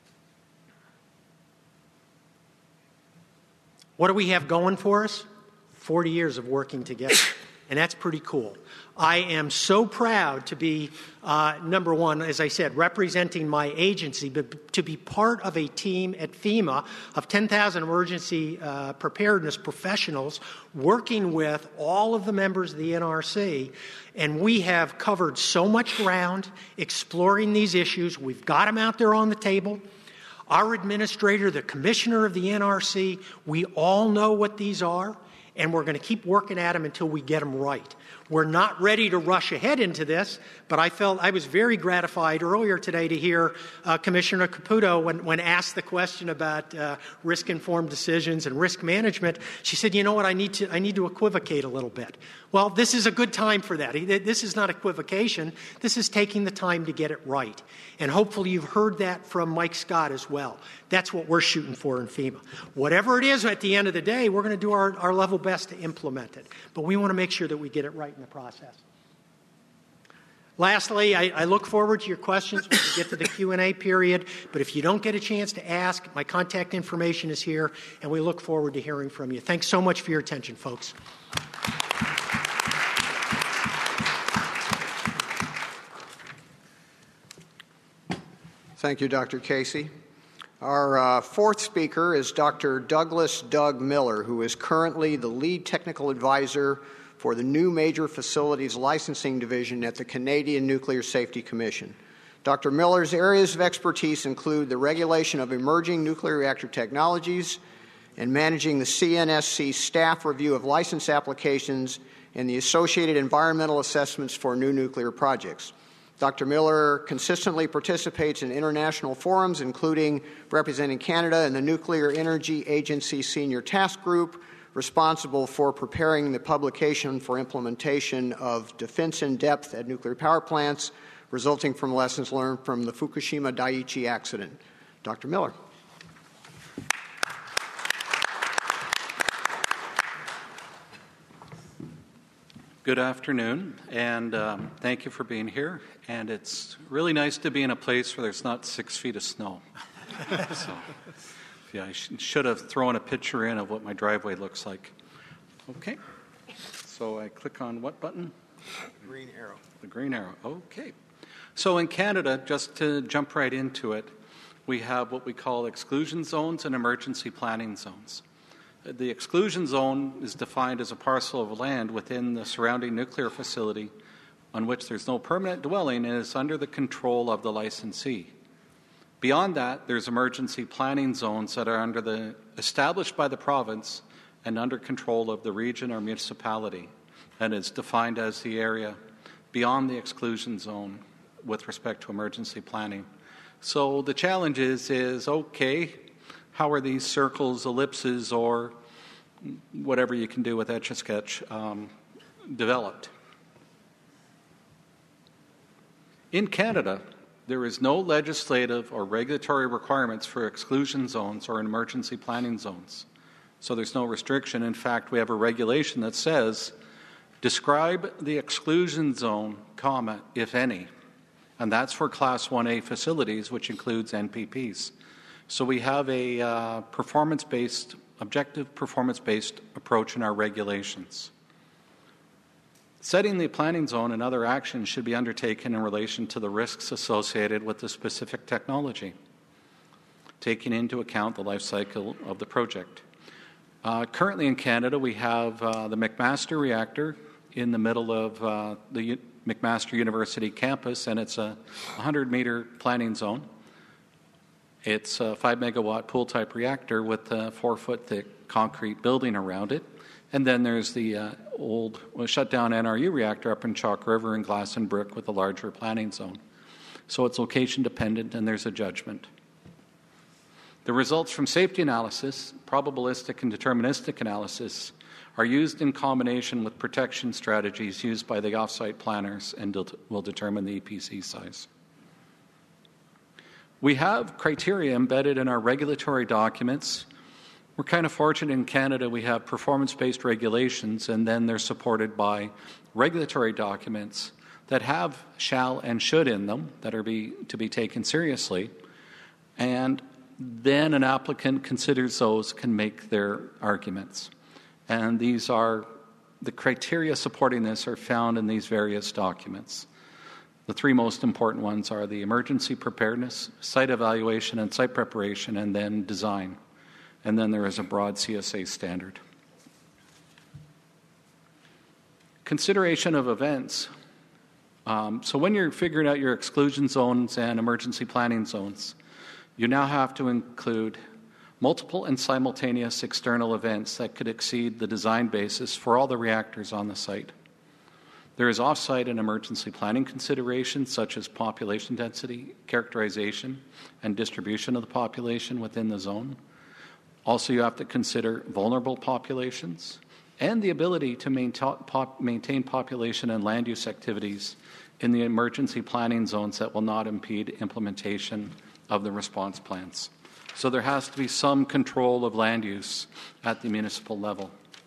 What do we have going for us? 40 years of working together, and that's pretty cool. I am so proud to be, number one, as I said, representing my agency, but to be part of a team at FEMA of 10,000 emergency preparedness professionals working with all of the members of the NRC. And we have covered so much ground exploring these issues. We've got them out there on the table. Our administrator, the commissioner of the NRC, we all know what these are, and we're going to keep working at them until we get them right. We're not ready to rush ahead into this, but I was very gratified earlier today to hear Commissioner Caputo, when asked the question about risk-informed decisions and risk management, she said, you know what, I need to equivocate a little bit. Well, this is a good time for that. This is not equivocation. This is taking the time to get it right. And hopefully you've heard that from Mike Scott as well. That's what we're shooting for in FEMA. Whatever it is at the end of the day, we're going to do our level best to implement it. But we want to make sure that we get it right in the process. Lastly, I look forward to your questions when we get to the Q&A period. But if you don't get a chance to ask, my contact information is here, and we look forward to hearing from you. Thanks so much for your attention, folks. Thank you, Dr. Casey. Our fourth speaker is Dr. Douglas Doug Miller, who is currently the lead technical advisor for the new Major Facilities Licensing Division at the Canadian Nuclear Safety Commission. Dr. Miller's areas of expertise include the regulation of emerging nuclear reactor technologies and managing the CNSC staff review of license applications and the associated environmental assessments for new nuclear projects. Dr. Miller consistently participates in international forums, including representing Canada in the Nuclear Energy Agency Senior Task Group, responsible for preparing the publication for implementation of defense in depth at nuclear power plants, resulting from lessons learned from the Fukushima Daiichi accident. Dr. Miller. Good afternoon, and thank you for being here. And it's really nice to be in a place where there's not 6 feet of snow. So, yeah, I should have thrown a picture in of what my driveway looks like. Okay, so I click on what button? Green arrow. The green arrow, okay. So in Canada, just to jump right into it, we have what we call exclusion zones and emergency planning zones. The exclusion zone is defined as a parcel of land within the surrounding nuclear facility on which there's no permanent dwelling and is under the control of the licensee. Beyond that, there's emergency planning zones that are established by the province and under control of the region or municipality, and is defined as the area beyond the exclusion zone with respect to emergency planning. So the challenge is okay, how are these circles, ellipses, or whatever you can do with Etch-a-Sketch developed? In Canada, there is no legislative or regulatory requirements for exclusion zones or emergency planning zones. So there's no restriction. In fact, we have a regulation that says, describe the exclusion zone, comma, if any. And that's for Class 1A facilities, which includes NPPs. So we have a objective performance-based approach in our regulations. Setting the planning zone and other actions should be undertaken in relation to the risks associated with the specific technology, taking into account the life cycle of the project. Currently in Canada, we have the McMaster reactor in the middle of the McMaster University campus, and it's a 100-meter planning zone. It's a 5-megawatt pool-type reactor with a 4-foot thick concrete building around it. And then there's the old shut-down NRU reactor up in Chalk River in Glass and Brick with a larger planning zone. So it's location-dependent, and there's a judgment. The results from safety analysis, probabilistic and deterministic analysis, are used in combination with protection strategies used by the off-site planners and will determine the EPC size. We have criteria embedded in our regulatory documents. We're kind of fortunate in Canada, we have performance-based regulations, and then they're supported by regulatory documents that have shall and should in them that are to be taken seriously. And then an applicant considers those, can make their arguments. And these are, the criteria supporting this are found in these various documents. The three most important ones are the emergency preparedness, site evaluation and site preparation, and then design. And then there is a broad CSA standard. Consideration of events. So when you're figuring out your exclusion zones and emergency planning zones, you now have to include multiple and simultaneous external events that could exceed the design basis for all the reactors on the site. There is off-site and emergency planning considerations such as population density, characterization, and distribution of the population within the zone. Also, you have to consider vulnerable populations and the ability to maintain population and land use activities in the emergency planning zones that will not impede implementation of the response plans. So there has to be some control of land use at the municipal level.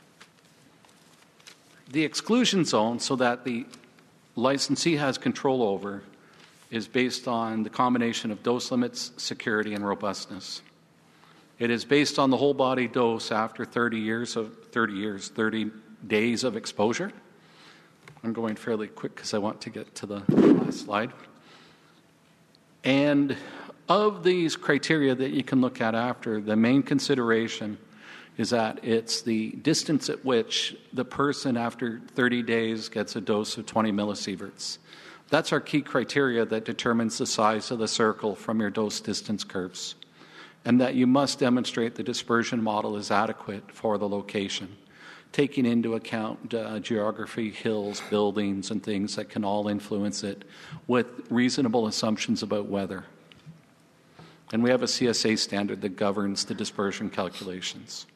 The exclusion zone, so that the licensee has control over, is based on the combination of dose limits, security, and robustness. It is based on the whole body dose after 30 days of exposure. I'm going fairly quick because I want to get to the last slide. And of these criteria that you can look at after, the main consideration is that it's the distance at which the person after 30 days gets a dose of 20 millisieverts. That's our key criteria that determines the size of the circle from your dose distance curves, and that you must demonstrate the dispersion model is adequate for the location, taking into account geography, hills, buildings, and things that can all influence it with reasonable assumptions about weather. And we have a CSA standard that governs the dispersion calculations.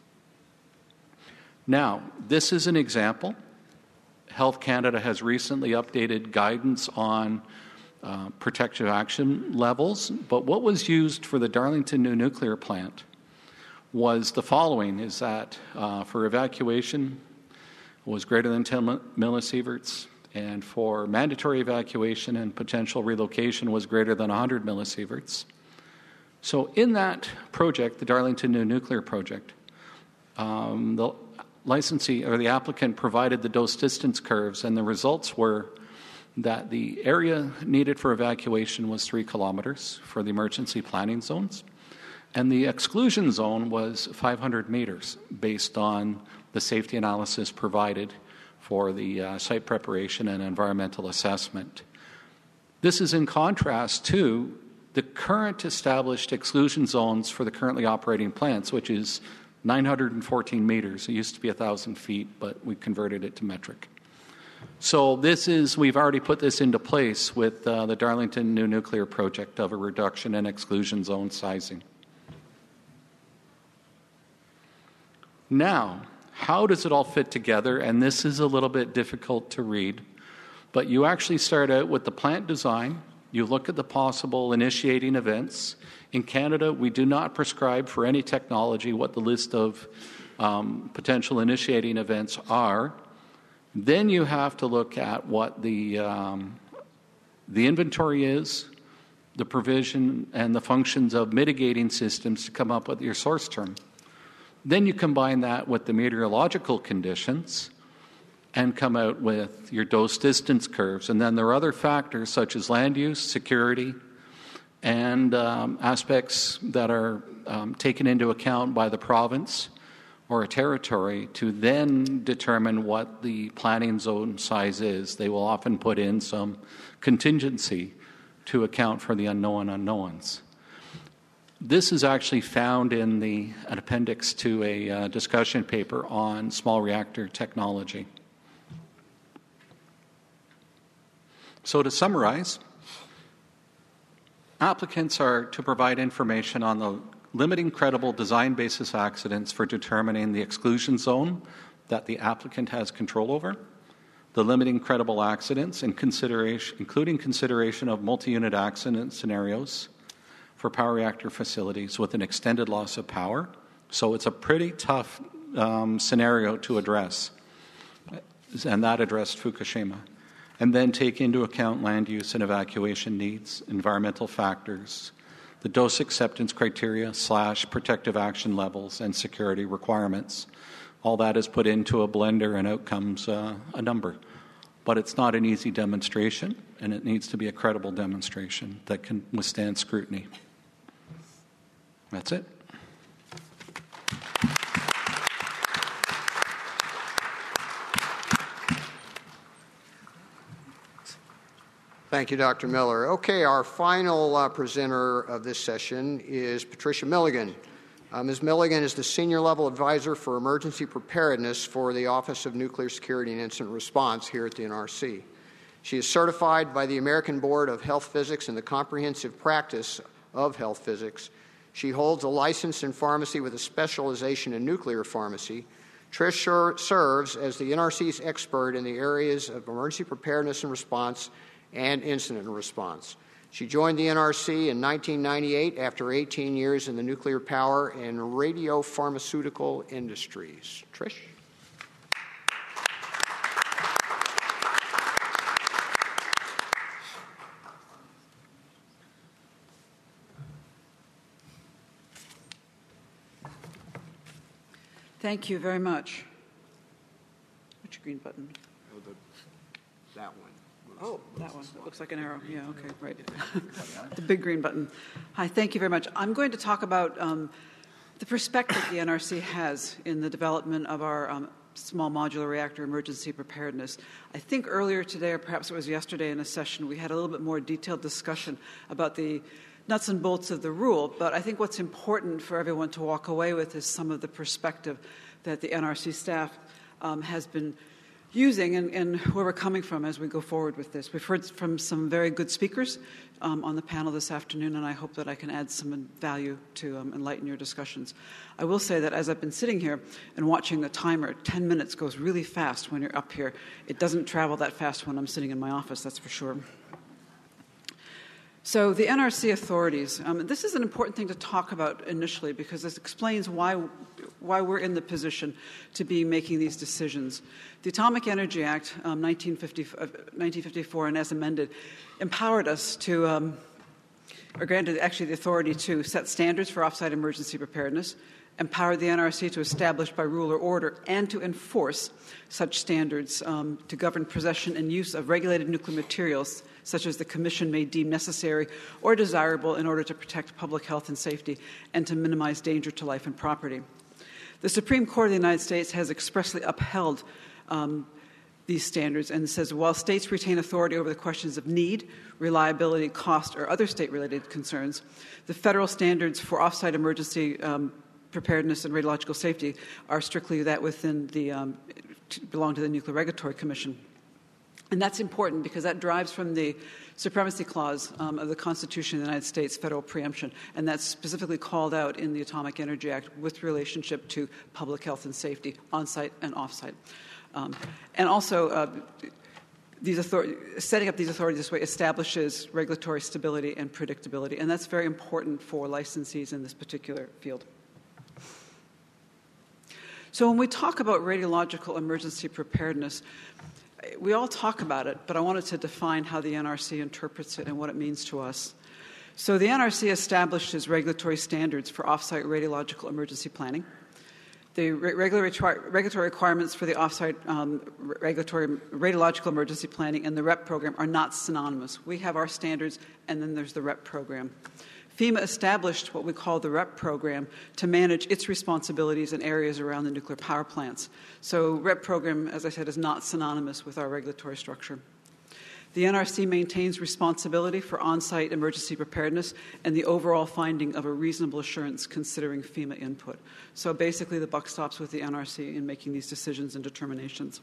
Now, this is an example. Health Canada has recently updated guidance on protective action levels, but what was used for the Darlington New Nuclear Plant was the following, is that for evacuation was greater than 10 millisieverts, and for mandatory evacuation and potential relocation was greater than 100 millisieverts. So in that project, the Darlington New Nuclear Project, the licensee or the applicant provided the dose distance curves, and the results were that the area needed for evacuation was 3 kilometers for the emergency planning zones, and the exclusion zone was 500 meters based on the safety analysis provided for the site preparation and environmental assessment. This is in contrast to the current established exclusion zones for the currently operating plants, which is 914 meters. It used to be 1,000 feet, but we converted it to metric. So we've already put this into place with the Darlington New Nuclear Project of a reduction in exclusion zone sizing. Now, how does it all fit together? And this is a little bit difficult to read, but you actually start out with the plant design. You look at the possible initiating events. In Canada, we do not prescribe for any technology what the list of potential initiating events are. Then you have to look at what the inventory is, the provision, and the functions of mitigating systems to come up with your source term. Then you combine that with the meteorological conditions and come out with your dose distance curves. And then there are other factors such as land use, security, and aspects that are taken into account by the province or a territory to then determine what the planning zone size is. They will often put in some contingency to account for the unknown unknowns. This is actually found in an appendix to a discussion paper on small reactor technology. So to summarize, applicants are to provide information on the limiting credible design basis accidents for determining the exclusion zone that the applicant has control over, the limiting credible accidents including consideration of multi-unit accident scenarios for power reactor facilities with an extended loss of power. So it's a pretty tough scenario to address, and that addressed Fukushima. And then take into account land use and evacuation needs, environmental factors, the dose acceptance criteria / protective action levels, and security requirements. All that is put into a blender and out comes a number. But it's not an easy demonstration, and it needs to be a credible demonstration that can withstand scrutiny. That's it. Thank you, Dr. Miller. Okay, our final presenter of this session is Patricia Milligan. Ms. Milligan is the Senior Level Advisor for Emergency Preparedness for the Office of Nuclear Security and Incident Response here at the NRC. She is certified by the American Board of Health Physics in the comprehensive practice of health physics. She holds a license in pharmacy with a specialization in nuclear pharmacy. Trish serves as the NRC's expert in the areas of emergency preparedness and response and incident response. She joined the NRC in 1998 after 18 years in the nuclear power and radiopharmaceutical industries. Trish? Thank you very much. Which green button? That one. Oh, that one. It looks like an arrow. Yeah, okay, right. The big green button. Hi, thank you very much. I'm going to talk about the perspective the NRC has in the development of our small modular reactor emergency preparedness. I think earlier today, or perhaps it was yesterday in a session, we had a little bit more detailed discussion about the nuts and bolts of the rule, but I think what's important for everyone to walk away with is some of the perspective that the NRC staff has been using and where we're coming from as we go forward with this. We've heard from some very good speakers on the panel this afternoon, and I hope that I can add some value to enlighten your discussions. I will say that as I've been sitting here and watching the timer, 10 minutes goes really fast when you're up here. It doesn't travel that fast when I'm sitting in my office, that's for sure. So the NRC authorities, this is an important thing to talk about initially because this explains why we're in the position to be making these decisions. The Atomic Energy Act, 1954, and as amended, empowered us to, or granted actually the authority to set standards for off-site emergency preparedness, empowered the NRC to establish by rule or order and to enforce such standards to govern possession and use of regulated nuclear materials such as the Commission may deem necessary or desirable in order to protect public health and safety and to minimize danger to life and property. The Supreme Court of the United States has expressly upheld these standards and says while states retain authority over the questions of need, reliability, cost, or other state-related concerns, the federal standards for off-site emergency preparedness and radiological safety are strictly that within the belong to the Nuclear Regulatory Commission. And that's important because that drives from the Supremacy Clause of the Constitution of the United States, federal preemption, and that's specifically called out in the Atomic Energy Act with relationship to public health and safety, on-site and off-site. And also, setting up these authorities this way establishes regulatory stability and predictability, and that's very important for licensees in this particular field. So when we talk about radiological emergency preparedness, we all talk about it, but I wanted to define how the NRC interprets it and what it means to us. So the NRC establishes regulatory standards for off-site radiological emergency planning. The regulatory requirements for the off-site regulatory radiological emergency planning and the REP program are not synonymous. We have our standards, and then there's the REP program. FEMA established what we call the REP program to manage its responsibilities in areas around the nuclear power plants. So REP program, as I said, is not synonymous with our regulatory structure. The NRC maintains responsibility for on-site emergency preparedness and the overall finding of a reasonable assurance considering FEMA input. So basically the buck stops with the NRC in making these decisions and determinations.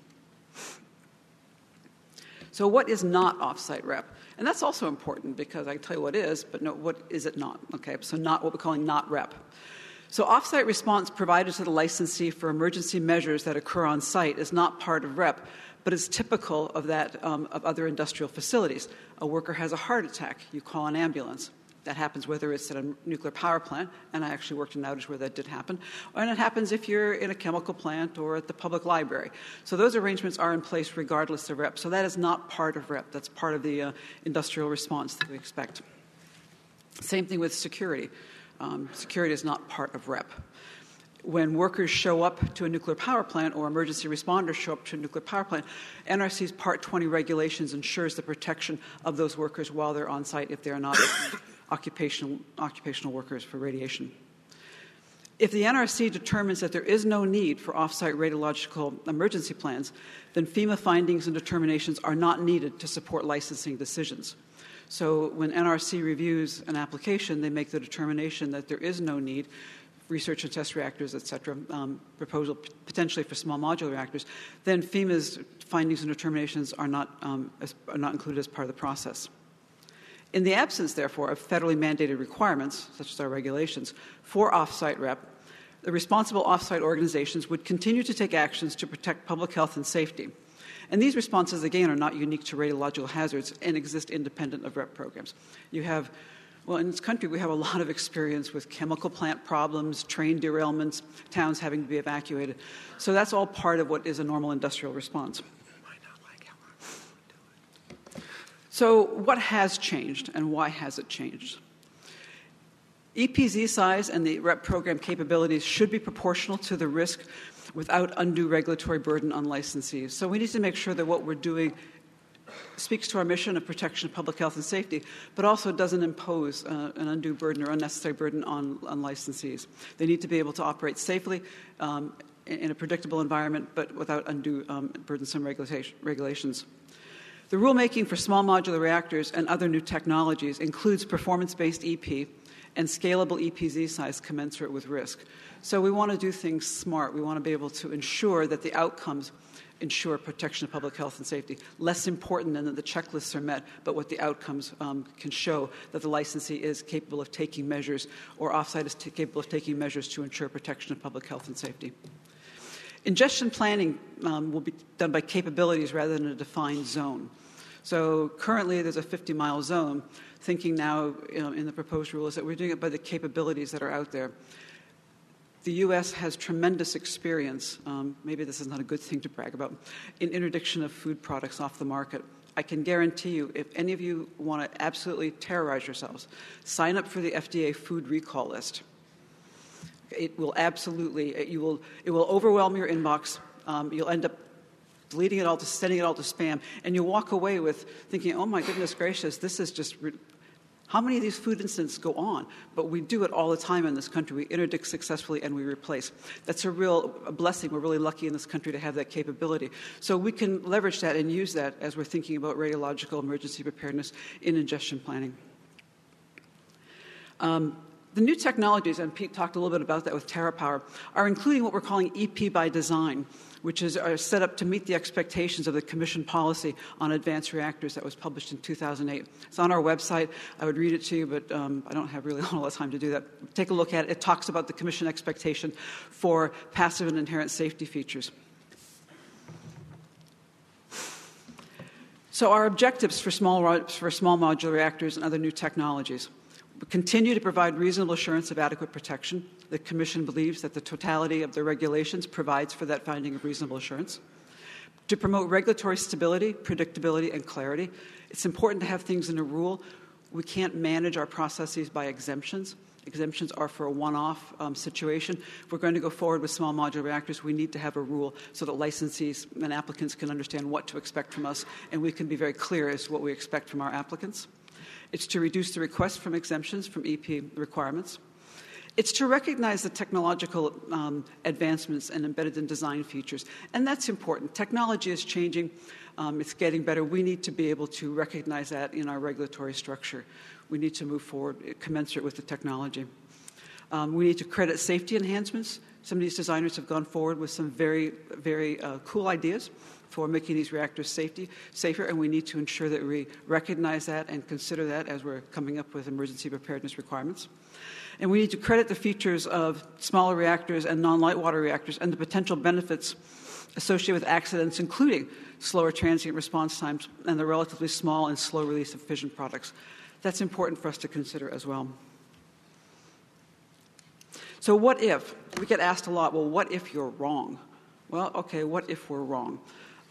So what is not off-site REP? And that's also important because I can tell you what is, but no, what is it not? Okay, so not what we're calling not REP. So off-site response provided to the licensee for emergency measures that occur on site is not part of REP, but is typical of that of other industrial facilities. A worker has a heart attack, you call an ambulance. That happens whether it's at a nuclear power plant, and I actually worked in an outage where that did happen, and it happens if you're in a chemical plant or at the public library. So those arrangements are in place regardless of REP. So that is not part of REP. That's part of the industrial response that we expect. Same thing with security. Security is not part of REP. When workers show up to a nuclear power plant or emergency responders show up to a nuclear power plant, NRC's Part 20 regulations ensures the protection of those workers while they're on site if they're not occupational workers for radiation. If the NRC determines that there is no need for off-site radiological emergency plans, then FEMA findings and determinations are not needed to support licensing decisions. So when NRC reviews an application, they make the determination that there is no need, research and test reactors, et cetera, proposal potentially for small modular reactors, then FEMA's findings and determinations are not included as part of the process. In the absence, therefore, of federally mandated requirements, such as our regulations, for off-site REP, the responsible off-site organizations would continue to take actions to protect public health and safety. And these responses, again, are not unique to radiological hazards and exist independent of REP programs. Well, in this country, we have a lot of experience with chemical plant problems, train derailments, towns having to be evacuated. So that's all part of what is a normal industrial response. So what has changed and why has it changed? EPZ size and the REP program capabilities should be proportional to the risk without undue regulatory burden on licensees. So we need to make sure that what we're doing speaks to our mission of protection of public health and safety, but also doesn't impose an undue burden or unnecessary burden on licensees. They need to be able to operate safely in a predictable environment, but without undue burdensome regulations. The rulemaking for small modular reactors and other new technologies includes performance-based EP and scalable EPZ size commensurate with risk. So we want to do things smart. We want to be able to ensure that the outcomes ensure protection of public health and safety. Less important than that the checklists are met, but what the outcomes can show that the licensee is capable of taking measures or offsite is capable of taking measures to ensure protection of public health and safety. Ingestion planning will be done by capabilities rather than a defined zone. So currently there's a 50-mile zone. Thinking now in the proposed rule is that we're doing it by the capabilities that are out there. The U.S. has tremendous experience, maybe this is not a good thing to brag about, in interdiction of food products off the market. I can guarantee you, if any of you want to absolutely terrorize yourselves, sign up for the FDA food recall list. It will absolutely, it will overwhelm your inbox. You'll end up deleting it all, sending it all to spam, and you'll walk away with thinking, oh my goodness gracious, this is just... How many of these food incidents go on? But we do it all the time in this country. We interdict successfully and we replace. That's a real blessing. We're really lucky in this country to have that capability. So we can leverage that and use that as we're thinking about radiological emergency preparedness in ingestion planning. The new technologies, and Pete talked a little bit about that with TerraPower, are including what we're calling EP by design, which are set up to meet the expectations of the Commission policy on advanced reactors that was published in 2008. It's on our website. I would read it to you, but I don't have really a lot of time to do that. Take a look at it. It talks about the Commission expectation for passive and inherent safety features. So our objectives for small modular reactors and other new technologies: we continue to provide reasonable assurance of adequate protection. The Commission believes that the totality of the regulations provides for that finding of reasonable assurance. To promote regulatory stability, predictability, and clarity, it's important to have things in a rule. We can't manage our processes by exemptions. Exemptions are for a one-off situation. If we're going to go forward with small modular reactors, we need to have a rule so that licensees and applicants can understand what to expect from us, and we can be very clear as to what we expect from our applicants. It's to reduce the requests from exemptions from EP requirements. It's to recognize the technological advancements and embedded in design features, and that's important. Technology is changing. It's getting better. We need to be able to recognize that in our regulatory structure. We need to move forward commensurate with the technology. We need to credit safety enhancements. Some of these designers have gone forward with some very, very cool ideas for making these reactors safer, and we need to ensure that we recognize that and consider that as we're coming up with emergency preparedness requirements. And we need to credit the features of smaller reactors and non-light water reactors and the potential benefits associated with accidents, including slower transient response times and the relatively small and slow release of fission products. That's important for us to consider as well. So what if? We get asked a lot, well, what if you're wrong? Well, okay, what if we're wrong?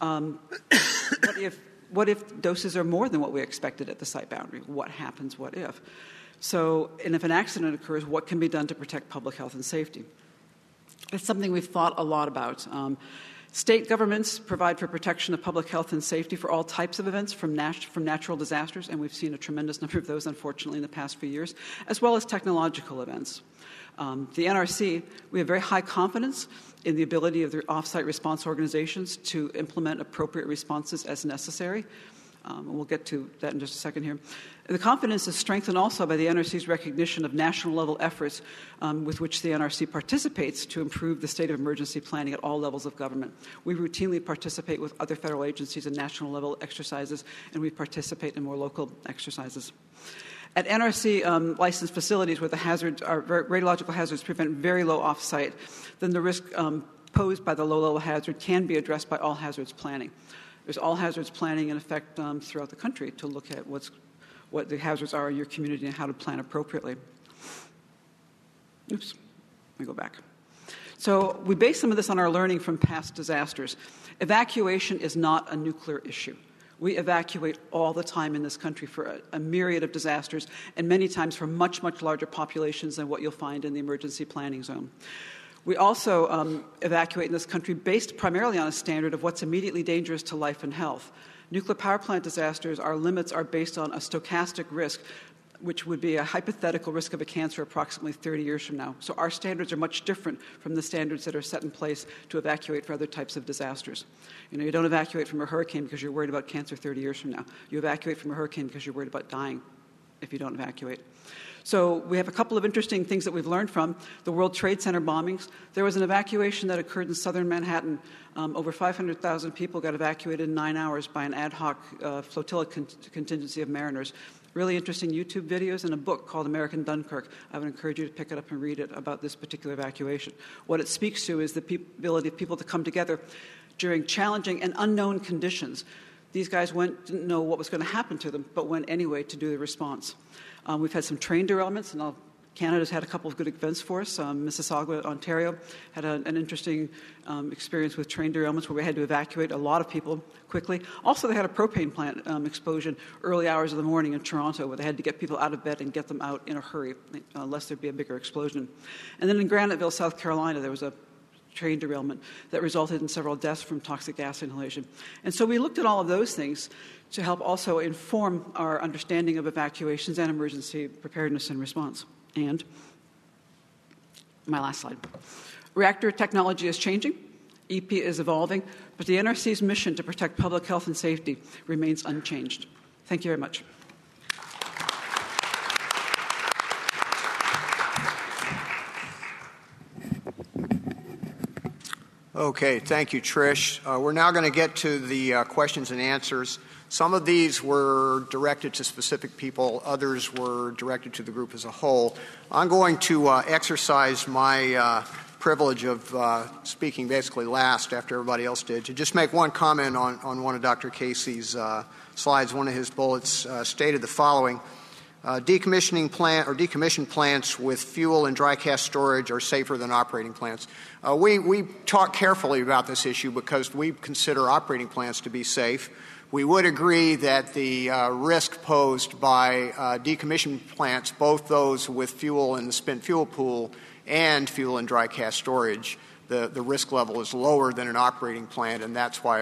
What if doses are more than what we expected at the site boundary? What happens, what if? So, and if an accident occurs, what can be done to protect public health and safety? It's something we've thought a lot about. State governments provide for protection of public health and safety for all types of events, from natural disasters, and we've seen a tremendous number of those, unfortunately, in the past few years, as well as technological events. The NRC, we have very high confidence in the ability of the off-site response organizations to implement appropriate responses as necessary. And we'll get to that in just a second here. The confidence is strengthened also by the NRC's recognition of national-level efforts with which the NRC participates to improve the state of emergency planning at all levels of government. We routinely participate with other federal agencies in national-level exercises, and we participate in more local exercises. At NRC licensed facilities where the radiological hazards prevent very low off-site, then the risk posed by the low-level hazard can be addressed by all hazards planning. There's all hazards planning in effect throughout the country to look at what the hazards are in your community and how to plan appropriately. Oops, let me go back. So we base some of this on our learning from past disasters. Evacuation is not a nuclear issue. We evacuate all the time in this country for a myriad of disasters, and many times for much, much larger populations than what you'll find in the emergency planning zone. We also evacuate in this country based primarily on a standard of what's immediately dangerous to life and health. Nuclear power plant disasters, our limits are based on a stochastic risk, which would be a hypothetical risk of a cancer approximately 30 years from now. So our standards are much different from the standards that are set in place to evacuate for other types of disasters. You don't evacuate from a hurricane because you're worried about cancer 30 years from now. You evacuate from a hurricane because you're worried about dying if you don't evacuate. So we have a couple of interesting things that we've learned from the World Trade Center bombings. There was an evacuation that occurred in southern Manhattan. Over 500,000 people got evacuated in 9 hours by an ad hoc flotilla contingency of mariners. Really interesting YouTube videos and a book called American Dunkirk. I would encourage you to pick it up and read it about this particular evacuation. What it speaks to is the ability of people to come together during challenging and unknown conditions. These guys didn't know what was going to happen to them, but went anyway to do the response. We've had some train derailments, and Canada's had a couple of good events for us. Mississauga, Ontario, had an interesting experience with train derailments where we had to evacuate a lot of people quickly. Also, they had a propane plant explosion early hours of the morning in Toronto where they had to get people out of bed and get them out in a hurry, lest there be a bigger explosion. And then in Graniteville, South Carolina, there was a train derailment that resulted in several deaths from toxic gas inhalation. And so we looked at all of those things to help also inform our understanding of evacuations and emergency preparedness and response. And my last slide. Reactor technology is changing. EP is evolving, but the NRC's mission to protect public health and safety remains unchanged. Thank you very much. Okay, thank you, Trish. We're now going to get to the questions and answers. Some of these were directed to specific people. Others were directed to the group as a whole. I'm going to exercise my privilege of speaking basically last after everybody else did, to just make one comment on one of Dr. Casey's slides. One of his bullets stated the following: decommissioned plants with fuel and dry cask storage are safer than operating plants. We talk carefully about this issue because we consider operating plants to be safe. We would agree that the risk posed by decommissioned plants, both those with fuel in the spent fuel pool and fuel in dry cask storage, the risk level is lower than an operating plant, and that's why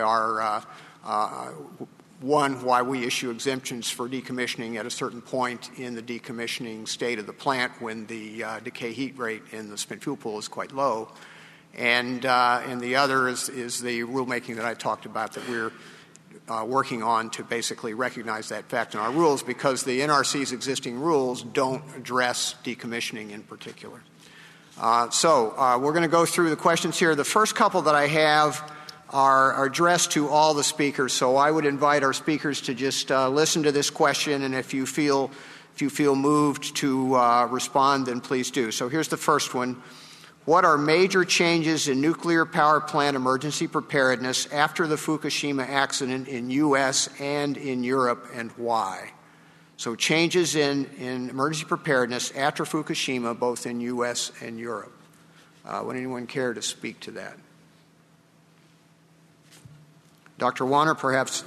why we issue exemptions for decommissioning at a certain point in the decommissioning state of the plant when the decay heat rate in the spent fuel pool is quite low. And the other is the rulemaking that I talked about that we're working on to basically recognize that fact in our rules, because the NRC's existing rules don't address decommissioning in particular. So we're going to go through the questions here. The first couple that I have are addressed to all the speakers, so I would invite our speakers to just listen to this question, and if you feel moved to respond, then please do. So here's the first one. What are major changes in nuclear power plant emergency preparedness after the Fukushima accident in U.S. and in Europe, and why? So changes in emergency preparedness after Fukushima, both in U.S. and Europe. Would anyone care to speak to that? Dr. Warner, perhaps.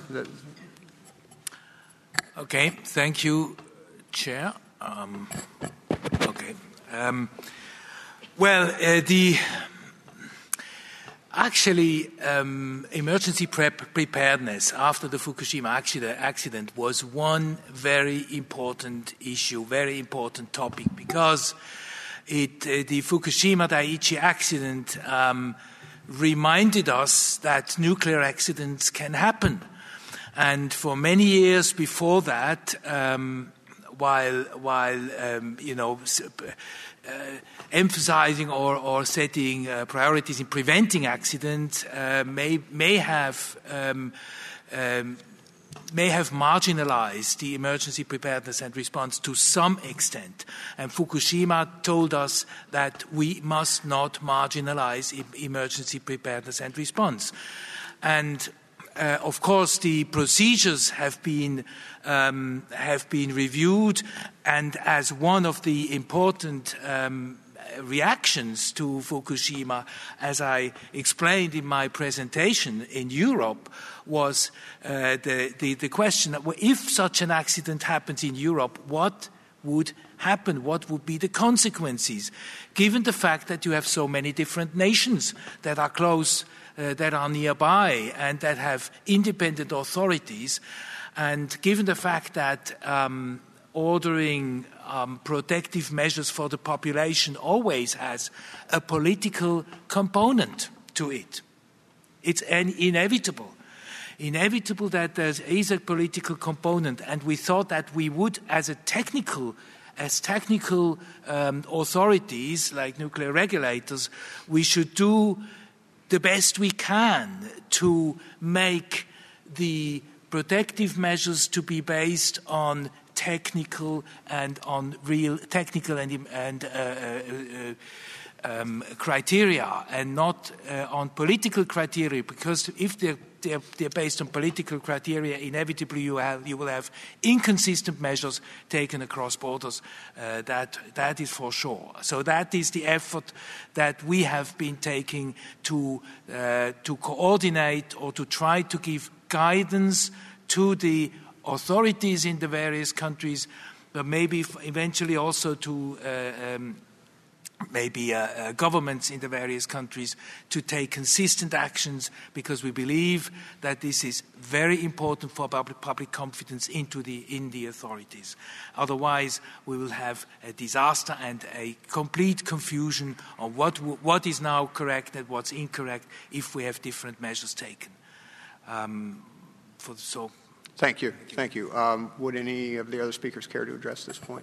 Okay, thank you, Chair. Emergency preparedness after the Fukushima accident was one very important issue, very important topic, because the Fukushima Daiichi accident reminded us that nuclear accidents can happen. And for many years before that, emphasizing or setting priorities in preventing accidents may have marginalized the emergency preparedness and response to some extent. And Fukushima told us that we must not marginalize emergency preparedness and response. And of course, the procedures have been reviewed, and as one of the important reactions to Fukushima, as I explained in my presentation in Europe, was the question that if such an accident happens in Europe, what would happen? What would be the consequences? Given the fact that you have so many different nations that are close, that are nearby, and that have independent authorities, and given the fact that ordering protective measures for the population always has a political component to it. It's inevitable that there is a political component, and we thought that we would, as technical authorities like nuclear regulators, we should do the best we can to make the protective measures to be based on technical and on real technical and criteria, and not on political criteria. Because if they're based on political criteria, inevitably you will have inconsistent measures taken across borders. That is for sure. So that is the effort that we have been taking to coordinate or to try to give guidance to the authorities in the various countries, but maybe eventually also to governments in the various countries to take consistent actions, because we believe that this is very important for public confidence in the authorities. Otherwise, we will have a disaster and a complete confusion on what is now correct and what's incorrect if we have different measures taken. Thank you. Would any of the other speakers care to address this point?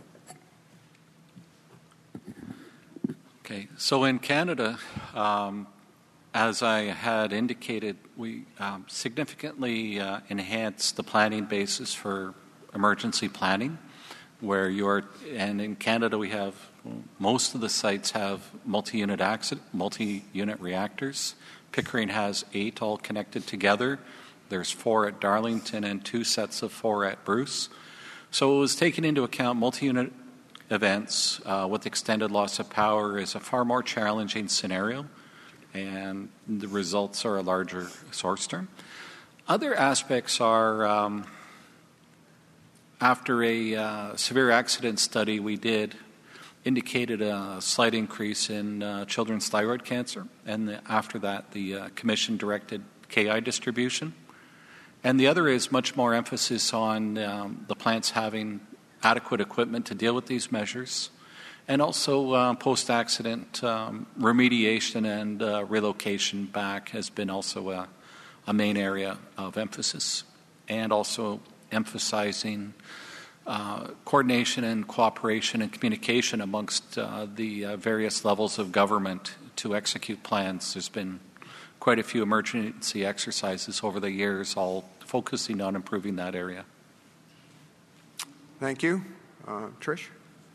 Okay, so in Canada, As I had indicated, we significantly enhanced the planning basis for emergency planning, and in Canada we have, most of the sites have multi-unit reactors. Pickering has 8 all connected together. There's 4 at Darlington and 2 sets of 4 at Bruce. So it was taking into account multi-unit events with extended loss of power is a far more challenging scenario, and the results are a larger source term. Other aspects are, after a severe accident study we did, indicated a slight increase in children's thyroid cancer, and after that the Commission directed KI distribution. And the other is much more emphasis on the plants having adequate equipment to deal with these measures, and also post-accident remediation and relocation back has been also a main area of emphasis, and also emphasizing coordination and cooperation and communication amongst the various levels of government to execute plans. There's been quite a few emergency exercises over the years, all focusing on improving that area. Thank you. Trish?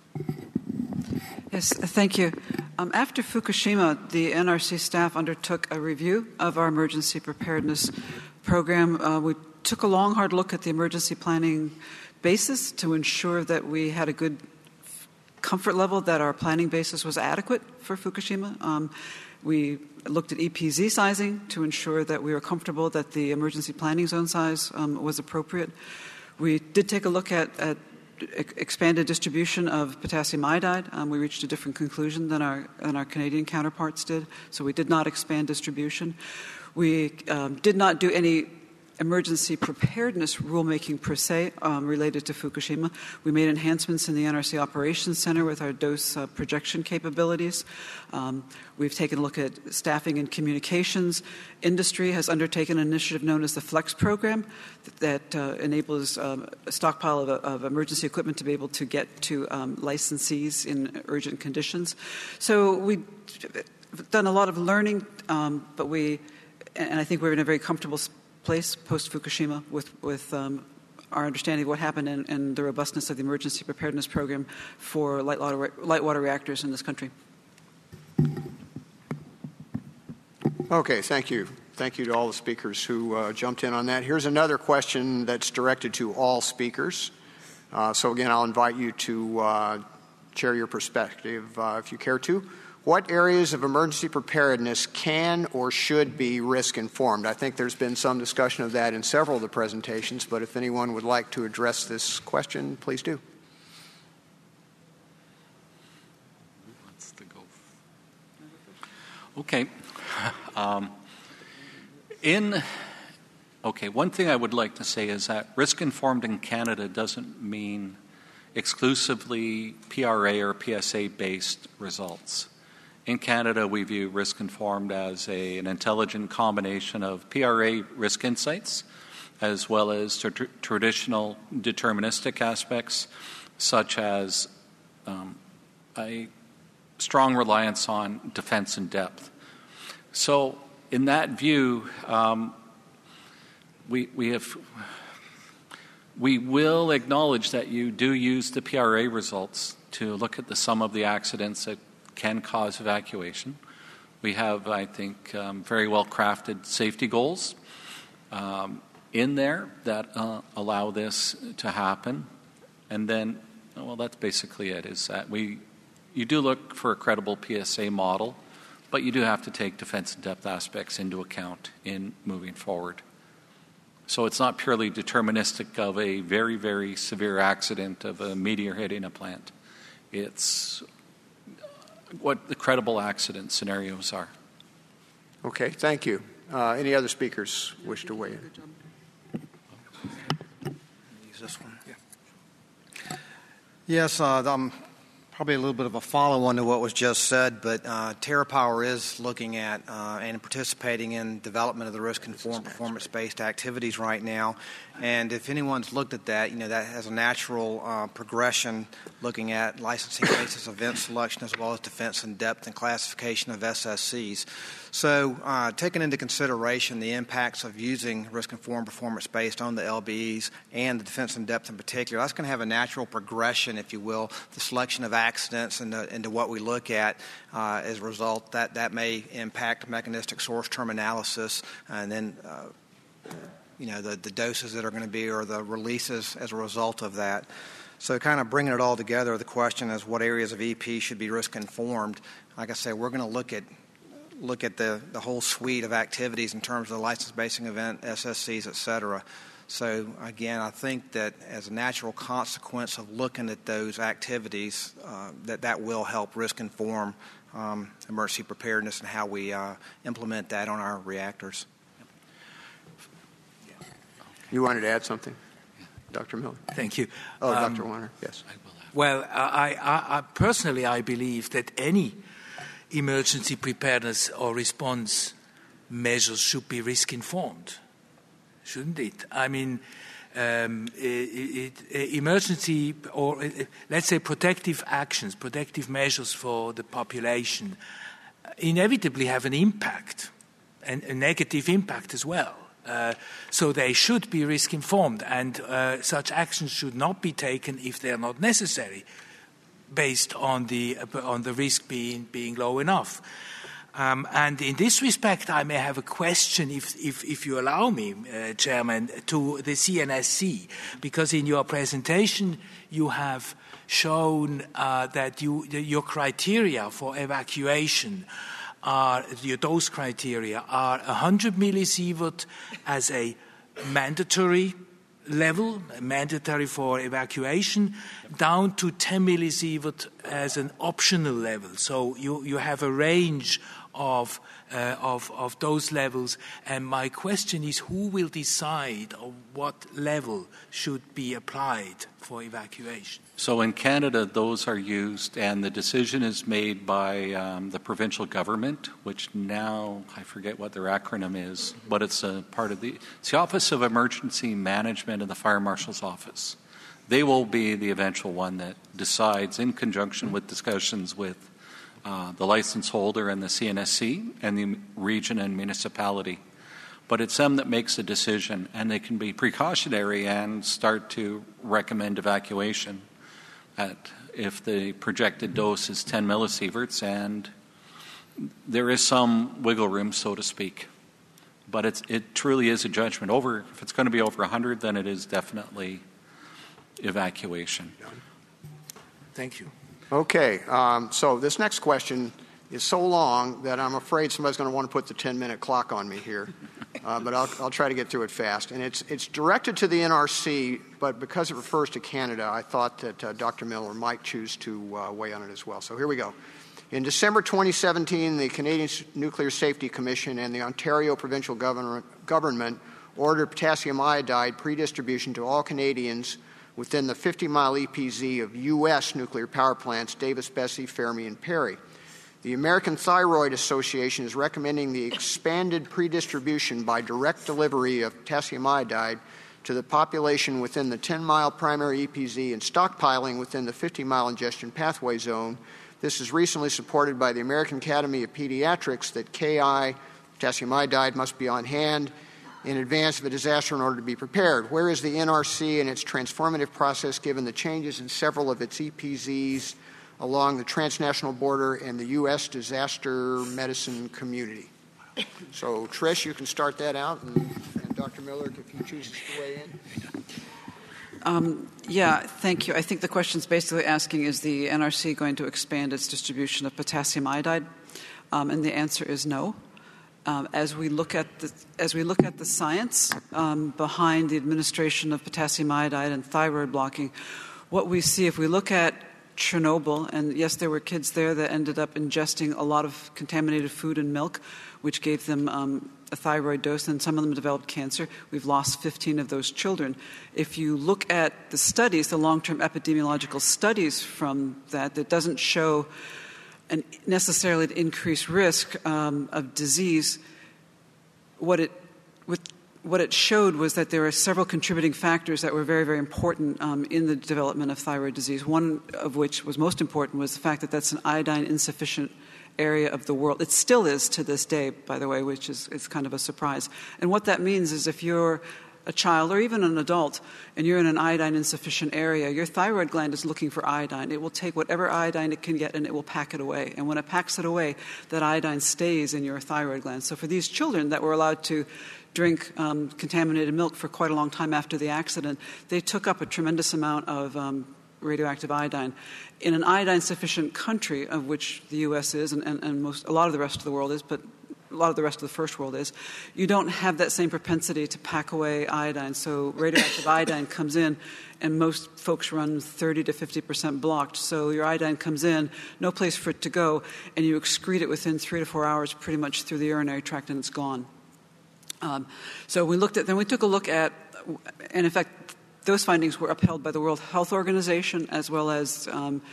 Yes, thank you. After Fukushima, the NRC staff undertook a review of our emergency preparedness program. We took a long, hard look at the emergency planning basis to ensure that we had a good comfort level that our planning basis was adequate for Fukushima. We looked at EPZ sizing to ensure that we were comfortable that the emergency planning zone size was appropriate. We did take a look at expanded distribution of potassium iodide. We reached a different conclusion than our Canadian counterparts did, so we did not expand distribution. We did not do any emergency preparedness rulemaking per se related to Fukushima. We made enhancements in the NRC Operations Center with our dose projection capabilities. We've taken a look at staffing and communications. Industry has undertaken an initiative known as the FLEX program that enables a stockpile of emergency equipment to be able to get to licensees in urgent conditions. So we've done a lot of learning, and I think we're in a very comfortable place post-Fukushima with our understanding of what happened and the robustness of the emergency preparedness program for light water reactors in this country. Okay, thank you. Thank you to all the speakers who jumped in on that. Here's another question that's directed to all speakers. So again, I'll invite you to share your perspective if you care to. What areas of emergency preparedness can or should be risk-informed? I think there's been some discussion of that in several of the presentations, but if anyone would like to address this question, please do. Okay. One thing I would like to say is that risk-informed in Canada doesn't mean exclusively PRA or PSA-based results. In Canada, we view risk-informed as an intelligent combination of PRA risk insights as well as traditional deterministic aspects, such as a strong reliance on defense in depth. So in that view, we will acknowledge that you do use the PRA results to look at the sum of the accidents that can cause evacuation. We have, I think, very well-crafted safety goals in there that allow this to happen. And then, well, that's basically it, is that you do look for a credible PSA model, but you do have to take defense and depth aspects into account in moving forward. So it's not purely deterministic of a very, very severe accident of a meteor hitting a plant. It's what the credible accident scenarios are. Okay, thank you. Any other speakers wish to weigh in? Use this one. Yeah. Yes, Probably a little bit of a follow-on to what was just said, but TerraPower is looking at and participating in development of the risk-informed performance-based activities right now. And if anyone's looked at that, that has a natural progression looking at licensing basis, event selection, as well as defense in depth and classification of SSCs. So taking into consideration the impacts of using risk-informed performance-based on the LBEs and the defense in depth in particular, that's going to have a natural progression, if you will, the selection of accidents into what we look at as a result. That may impact mechanistic source term analysis, and then the doses that are going to be, or the releases as a result of that. So kind of bringing it all together, the question is what areas of EP should be risk informed. Like I said, we're going to look at the whole suite of activities in terms of the license-basing event, SSCs, et cetera. So, again, I think that as a natural consequence of looking at those activities, that will help risk-inform emergency preparedness and how we implement that on our reactors. You wanted to add something, Dr. Miller? Thank you. Oh, Dr. Warner, yes. Well, I personally, I believe that any emergency preparedness or response measures should be risk-informed, shouldn't it? I mean, emergency or let's say protective actions, protective measures for the population inevitably have an impact, and a negative impact as well. So they should be risk-informed, and such actions should not be taken if they are not necessary, based on the risk being low enough. And in this respect, I may have a question, if you allow me, Chairman, to the CNSC, because in your presentation you have shown that your criteria for evacuation your dose criteria are 100 millisievert as a mandatory level, mandatory for evacuation, down to 10 millisievert as an optional level. So you have a range of those levels. And my question is, who will decide what level should be applied for evacuation? So in Canada, those are used, and the decision is made by the provincial government, which now, I forget what their acronym is, but it's a part of it's the Office of Emergency Management in the Fire Marshal's Office. They will be the eventual one that decides, in conjunction with discussions with the license holder and the CNSC and the region and municipality. But it's them that makes the decision, and they can be precautionary and start to recommend evacuation if the projected dose is 10 millisieverts, and there is some wiggle room, so to speak. But it truly is a judgment. If it's going to be over 100, then it is definitely evacuation. Thank you. Okay, so this next question is so long that I'm afraid somebody's going to want to put the 10-minute clock on me here. But I'll try to get through it fast. And it's directed to the NRC, but because it refers to Canada, I thought that Dr. Miller might choose to weigh on it as well. So here we go. In December 2017, the Canadian Nuclear Safety Commission and the Ontario Provincial Government ordered potassium iodide pre-distribution to all Canadians within the 50-mile EPZ of U.S. nuclear power plants Davis-Besse, Fermi, and Perry. The American Thyroid Association is recommending the expanded pre-distribution by direct delivery of potassium iodide to the population within the 10-mile primary EPZ and stockpiling within the 50-mile ingestion pathway zone. This is recently supported by the American Academy of Pediatrics that KI, potassium iodide, must be on hand in advance of a disaster in order to be prepared. Where is the NRC in its transformative process given the changes in several of its EPZs along the transnational border and the U.S. disaster medicine community? So, Trish, you can start that out, and Dr. Miller, if you choose to weigh in. Yeah, thank you. I think the question is basically asking, is the NRC going to expand its distribution of potassium iodide? And the answer is no. As we look at the science behind the administration of potassium iodide and thyroid blocking, what we see, if we look at Chernobyl, and yes, there were kids there that ended up ingesting a lot of contaminated food and milk, which gave them a thyroid dose, and some of them developed cancer. We've lost 15 of those children. If you look at the studies, the long-term epidemiological studies from that, it doesn't show necessarily an increased risk of disease. What it showed was that there are several contributing factors that were very, very important in the development of thyroid disease, one of which was most important was the fact that that's an iodine-insufficient area of the world. It still is to this day, by the way, which is kind of a surprise. And what that means is if you're a child or even an adult and you're in an iodine-insufficient area, your thyroid gland is looking for iodine. It will take whatever iodine it can get and it will pack it away. And when it packs it away, that iodine stays in your thyroid gland. So for these children that were allowed to drink contaminated milk for quite a long time after the accident, they took up a tremendous amount of radioactive iodine. In an iodine-sufficient country, of which the U.S. is, and a lot of the rest of the world is, but a lot of the rest of the first world is, you don't have that same propensity to pack away iodine. So radioactive iodine comes in, and most folks run 30 to 50% blocked. So your iodine comes in, no place for it to go, and you excrete it within 3 to 4 hours pretty much through the urinary tract, and it's gone. So we took a look at, and in fact, those findings were upheld by the World Health Organization as well as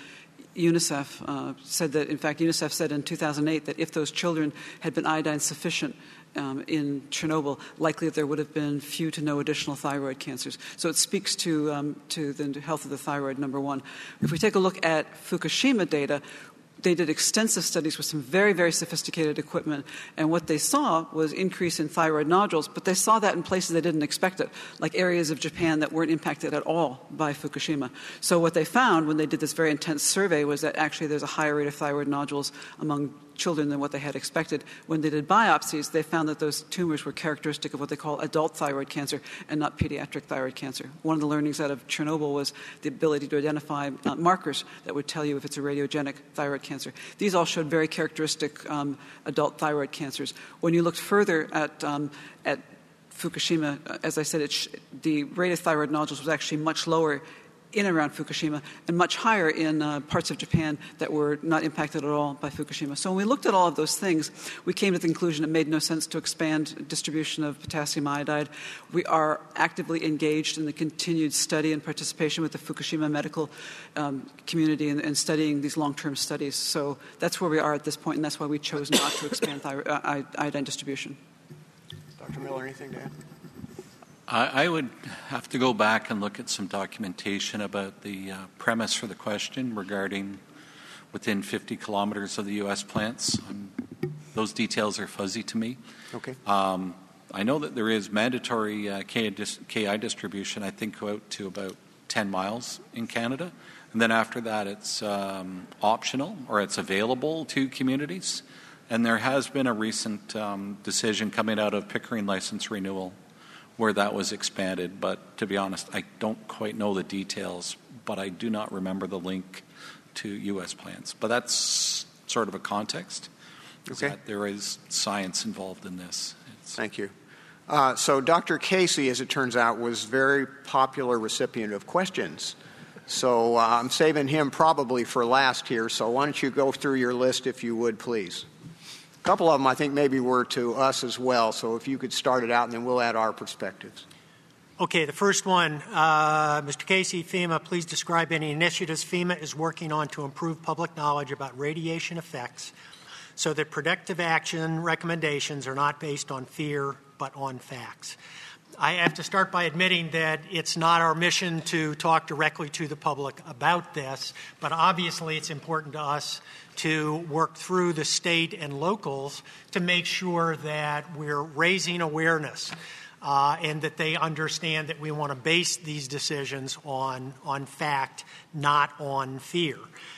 UNICEF said that, in fact, UNICEF said in 2008 that if those children had been iodine sufficient in Chernobyl, likely there would have been few to no additional thyroid cancers. So it speaks to the health of the thyroid, number one. If we take a look at Fukushima data, they did extensive studies with some very, very sophisticated equipment, and what they saw was increase in thyroid nodules, but they saw that in places they didn't expect it, like areas of Japan that weren't impacted at all by Fukushima. So what they found when they did this very intense survey was that actually there's a higher rate of thyroid nodules among children than what they had expected. When they did biopsies, they found that those tumors were characteristic of what they call adult thyroid cancer and not pediatric thyroid cancer. One of the learnings out of Chernobyl was the ability to identify markers that would tell you if it's a radiogenic thyroid cancer. These all showed very characteristic adult thyroid cancers. When you looked further at Fukushima, as I said, the rate of thyroid nodules was actually much lower in and around Fukushima and much higher in parts of Japan that were not impacted at all by Fukushima. So when we looked at all of those things, we came to the conclusion it made no sense to expand distribution of potassium iodide. We are actively engaged in the continued study and participation with the Fukushima medical community and studying these long-term studies. So that's where we are at this point, and that's why we chose not to expand iodine distribution. Dr. Miller, anything to add? I would have to go back and look at some documentation about the premise for the question regarding within 50 kilometers of the U.S. plants. Those details are fuzzy to me. Okay. I know that there is mandatory KI distribution, I think, out to about 10 miles in Canada. And then after that, it's optional or it's available to communities. And there has been a recent decision coming out of Pickering license renewal where that was expanded, but to be honest, I don't quite know the details, but I do not remember the link to U.S. plants. But that's sort of a context. Okay. That there is science involved in this. Thank you. So Dr. Casey, as it turns out, was a very popular recipient of questions. So I'm saving him probably for last here, so why don't you go through your list if you would, please. A couple of them, I think, maybe were to us as well. So if you could start it out, and then we'll add our perspectives. Okay, the first one, Mr. Casey, FEMA, please describe any initiatives FEMA is working on to improve public knowledge about radiation effects so that predictive action recommendations are not based on fear but on facts. I have to start by admitting that it's not our mission to talk directly to the public about this, but obviously it's important to us to work through the state and locals to make sure that we're raising awareness and that they understand that we want to base these decisions on fact, not on fear.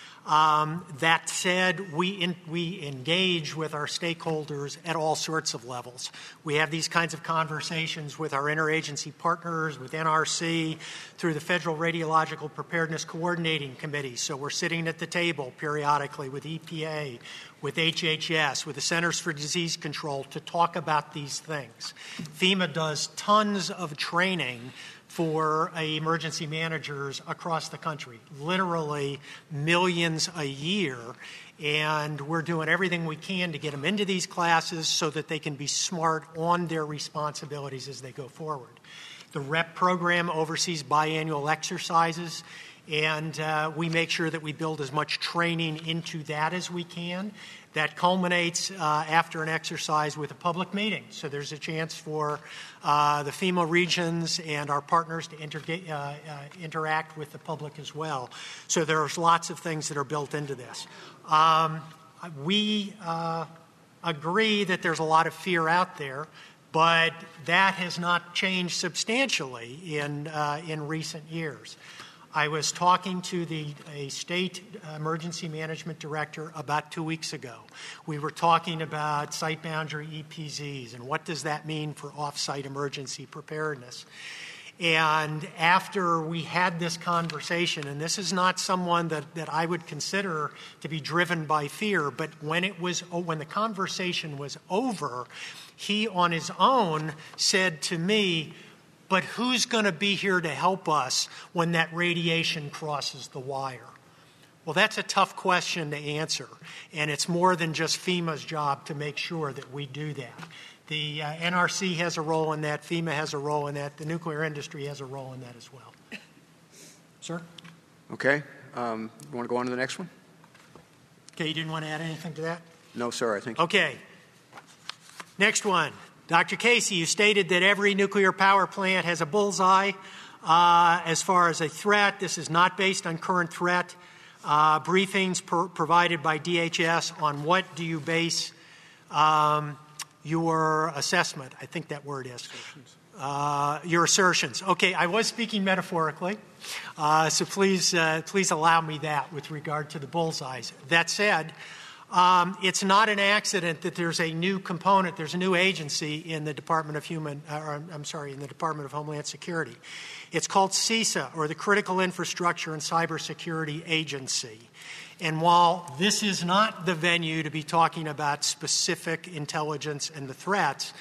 That said, we engage with our stakeholders at all sorts of levels. We have these kinds of conversations with our interagency partners, with NRC, through the Federal Radiological Preparedness Coordinating Committee. So we're sitting at the table periodically with EPA, with HHS, with the Centers for Disease Control to talk about these things. FEMA does tons of training for emergency managers across the country, literally millions a year. And we're doing everything we can to get them into these classes so that they can be smart on their responsibilities as they go forward. The REP program oversees biannual exercises, and we make sure that we build as much training into that as we can. That culminates after an exercise with a public meeting. So there's a chance for the FEMA regions and our partners to interact with the public as well. So there's lots of things that are built into this. We agree that there's a lot of fear out there, but that has not changed substantially in recent years. I was talking to a state emergency management director about 2 weeks ago. We were talking about site boundary EPZs and what does that mean for off-site emergency preparedness. And after we had this conversation, and this is not someone that I would consider to be driven by fear, but when the conversation was over, he on his own said to me, "But who's going to be here to help us when that radiation crosses the wire?" Well, that's a tough question to answer, and it's more than just FEMA's job to make sure that we do that. The NRC has a role in that. FEMA has a role in that. The nuclear industry has a role in that as well. Sir? Okay. You want to go on to the next one? Okay, you didn't want to add anything to that? No, sir, I think. Okay. Next one. Dr. Casey, you stated that every nuclear power plant has a bullseye as far as a threat. This is not based on current threat. Briefings provided by DHS. On what do you base your assessment? I think that word is. Your assertions. Okay, I was speaking metaphorically, so please allow me that with regard to the bullseyes. That said, it's not an accident that there's a new component, there's a new agency in the Department of Homeland Security. It's called CISA, or the Critical Infrastructure and Cybersecurity Agency. And while this is not the venue to be talking about specific intelligence and the threats,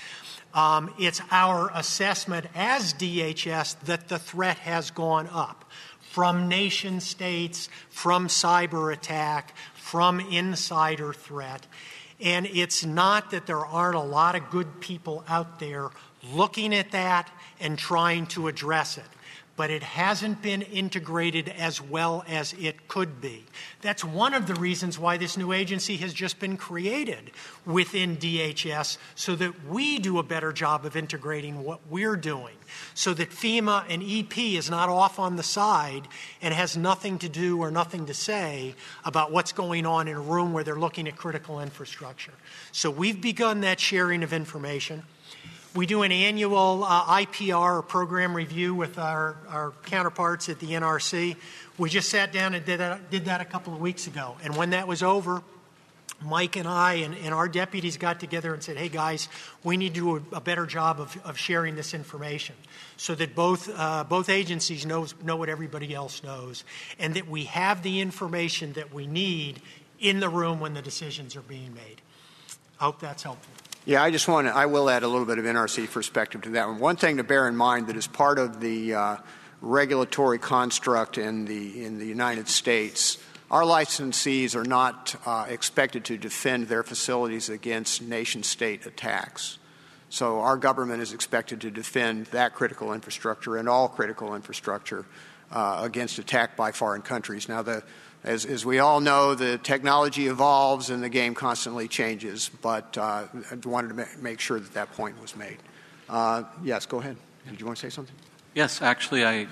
it's our assessment as DHS that the threat has gone up from nation states, from cyber attack, from insider threat. And it's not that there aren't a lot of good people out there looking at that and trying to address it. But it hasn't been integrated as well as it could be. That's one of the reasons why this new agency has just been created within DHS, so that we do a better job of integrating what we're doing, so that FEMA and EP is not off on the side and has nothing to do or nothing to say about what's going on in a room where they're looking at critical infrastructure. So we've begun that sharing of information. We do an annual IPR, or program review, with our counterparts at the NRC. We just sat down and did that a couple of weeks ago. And when that was over, Mike and I and our deputies got together and said, "Hey, guys, we need to do a better job of sharing this information so that both agencies know what everybody else knows, and that we have the information that we need in the room when the decisions are being made." I hope that's helpful. Yeah, I will add a little bit of NRC perspective to that one. One thing to bear in mind that is part of the regulatory construct in the United States, our licensees are not expected to defend their facilities against nation-state attacks. So our government is expected to defend that critical infrastructure and all critical infrastructure against attack by foreign countries. Now, as we all know, the technology evolves and the game constantly changes, but I wanted to make sure that point was made. Yes, go ahead. Did you want to say something? Yes, actually, I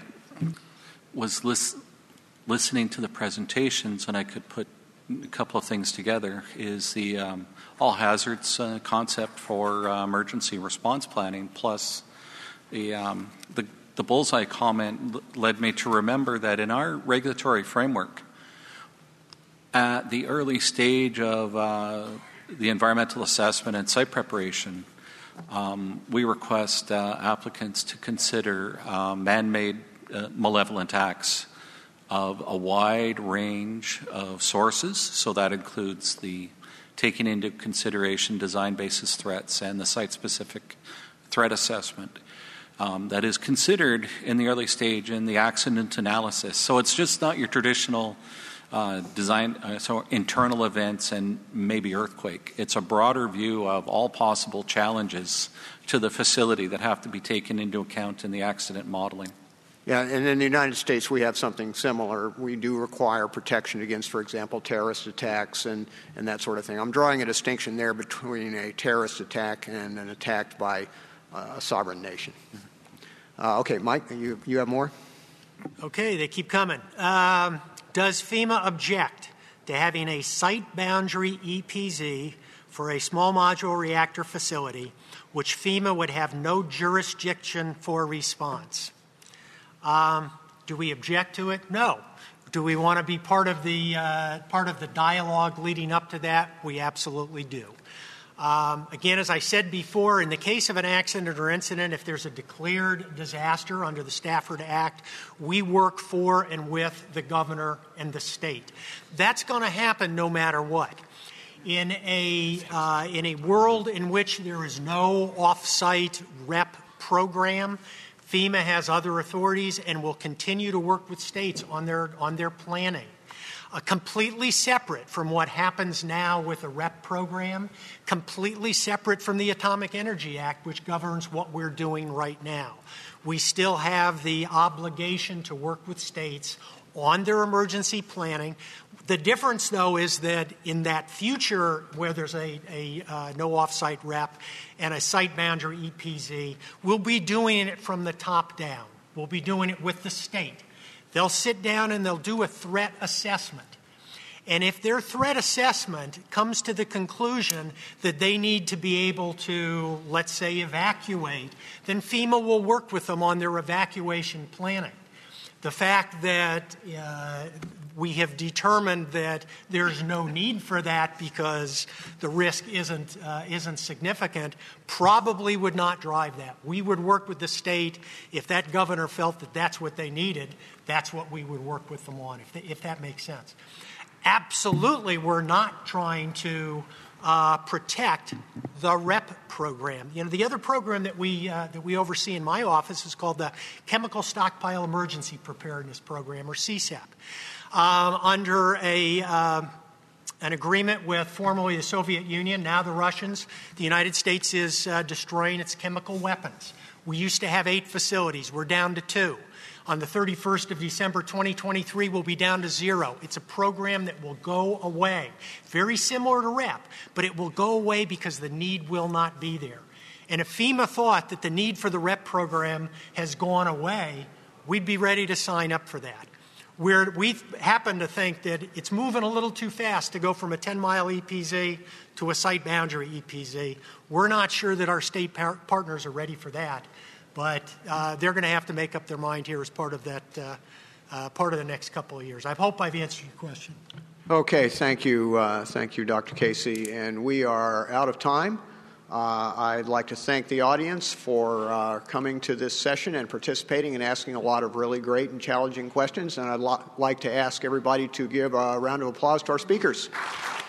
was listening to the presentations, and I could put a couple of things together. Is the all hazards concept for emergency response planning, plus the bullseye comment led me to remember that in our regulatory framework, at the early stage of the environmental assessment and site preparation, we request applicants to consider man-made malevolent acts of a wide range of sources. So that includes the taking into consideration design basis threats and the site-specific threat assessment. that is considered in the early stage in the accident analysis. So it's just not your traditional so internal events and maybe earthquake. It's a broader view of all possible challenges to the facility that have to be taken into account in the accident modeling. Yeah, and in the United States, we have something similar. We do require protection against, for example, terrorist attacks and that sort of thing. I'm drawing a distinction there between a terrorist attack and an attack by a sovereign nation. Okay, Mike, you have more? Okay, they keep coming. Does FEMA object to having a site boundary EPZ for a small modular reactor facility, which FEMA would have no jurisdiction for response? Do we object to it? No. Do we want to be part of the dialogue leading up to that? We absolutely do. Again, as I said before, in the case of an accident or incident, if there's a declared disaster under the Stafford Act, we work for and with the governor and the state. That's going to happen no matter what. In a world in which there is no off-site rep program, FEMA has other authorities and will continue to work with states on their planning. Completely separate from what happens now with the REP program, completely separate from the Atomic Energy Act, which governs what we're doing right now. We still have the obligation to work with states on their emergency planning. The difference, though, is that in that future where there's a no off-site rep and a site boundary EPZ, we'll be doing it from the top down. We'll be doing it with the state. They'll sit down and they'll do a threat assessment. And if their threat assessment comes to the conclusion that they need to be able to, let's say, evacuate, then FEMA will work with them on their evacuation planning. The fact that we have determined that there's no need for that because the risk isn't significant probably would not drive that. We would work with the state. If that governor felt that that's what they needed, that's what we would work with them on, if that makes sense. Absolutely, we're not trying to protect the REP program. You know, the other program that we oversee in my office is called the Chemical Stockpile Emergency Preparedness Program, or CSEP. Under an agreement with formerly the Soviet Union, now the Russians, the United States is destroying its chemical weapons. We used to have 8 facilities. We're down to 2. On the 31st of December 2023, we'll be down to 0. It's a program that will go away. Very similar to REP, but it will go away because the need will not be there. And if FEMA thought that the need for the REP program has gone away, we'd be ready to sign up for that. We happen to think that it's moving a little too fast to go from a 10-mile EPZ to a site boundary EPZ. We're not sure that our state partners are ready for that. But they're going to have to make up their mind here as part of that, part of the next couple of years. I hope I've answered your question. Okay, thank you, Dr. Casey. And we are out of time. I'd like to thank the audience for coming to this session and participating and asking a lot of really great and challenging questions. And I'd like to ask everybody to give a round of applause to our speakers.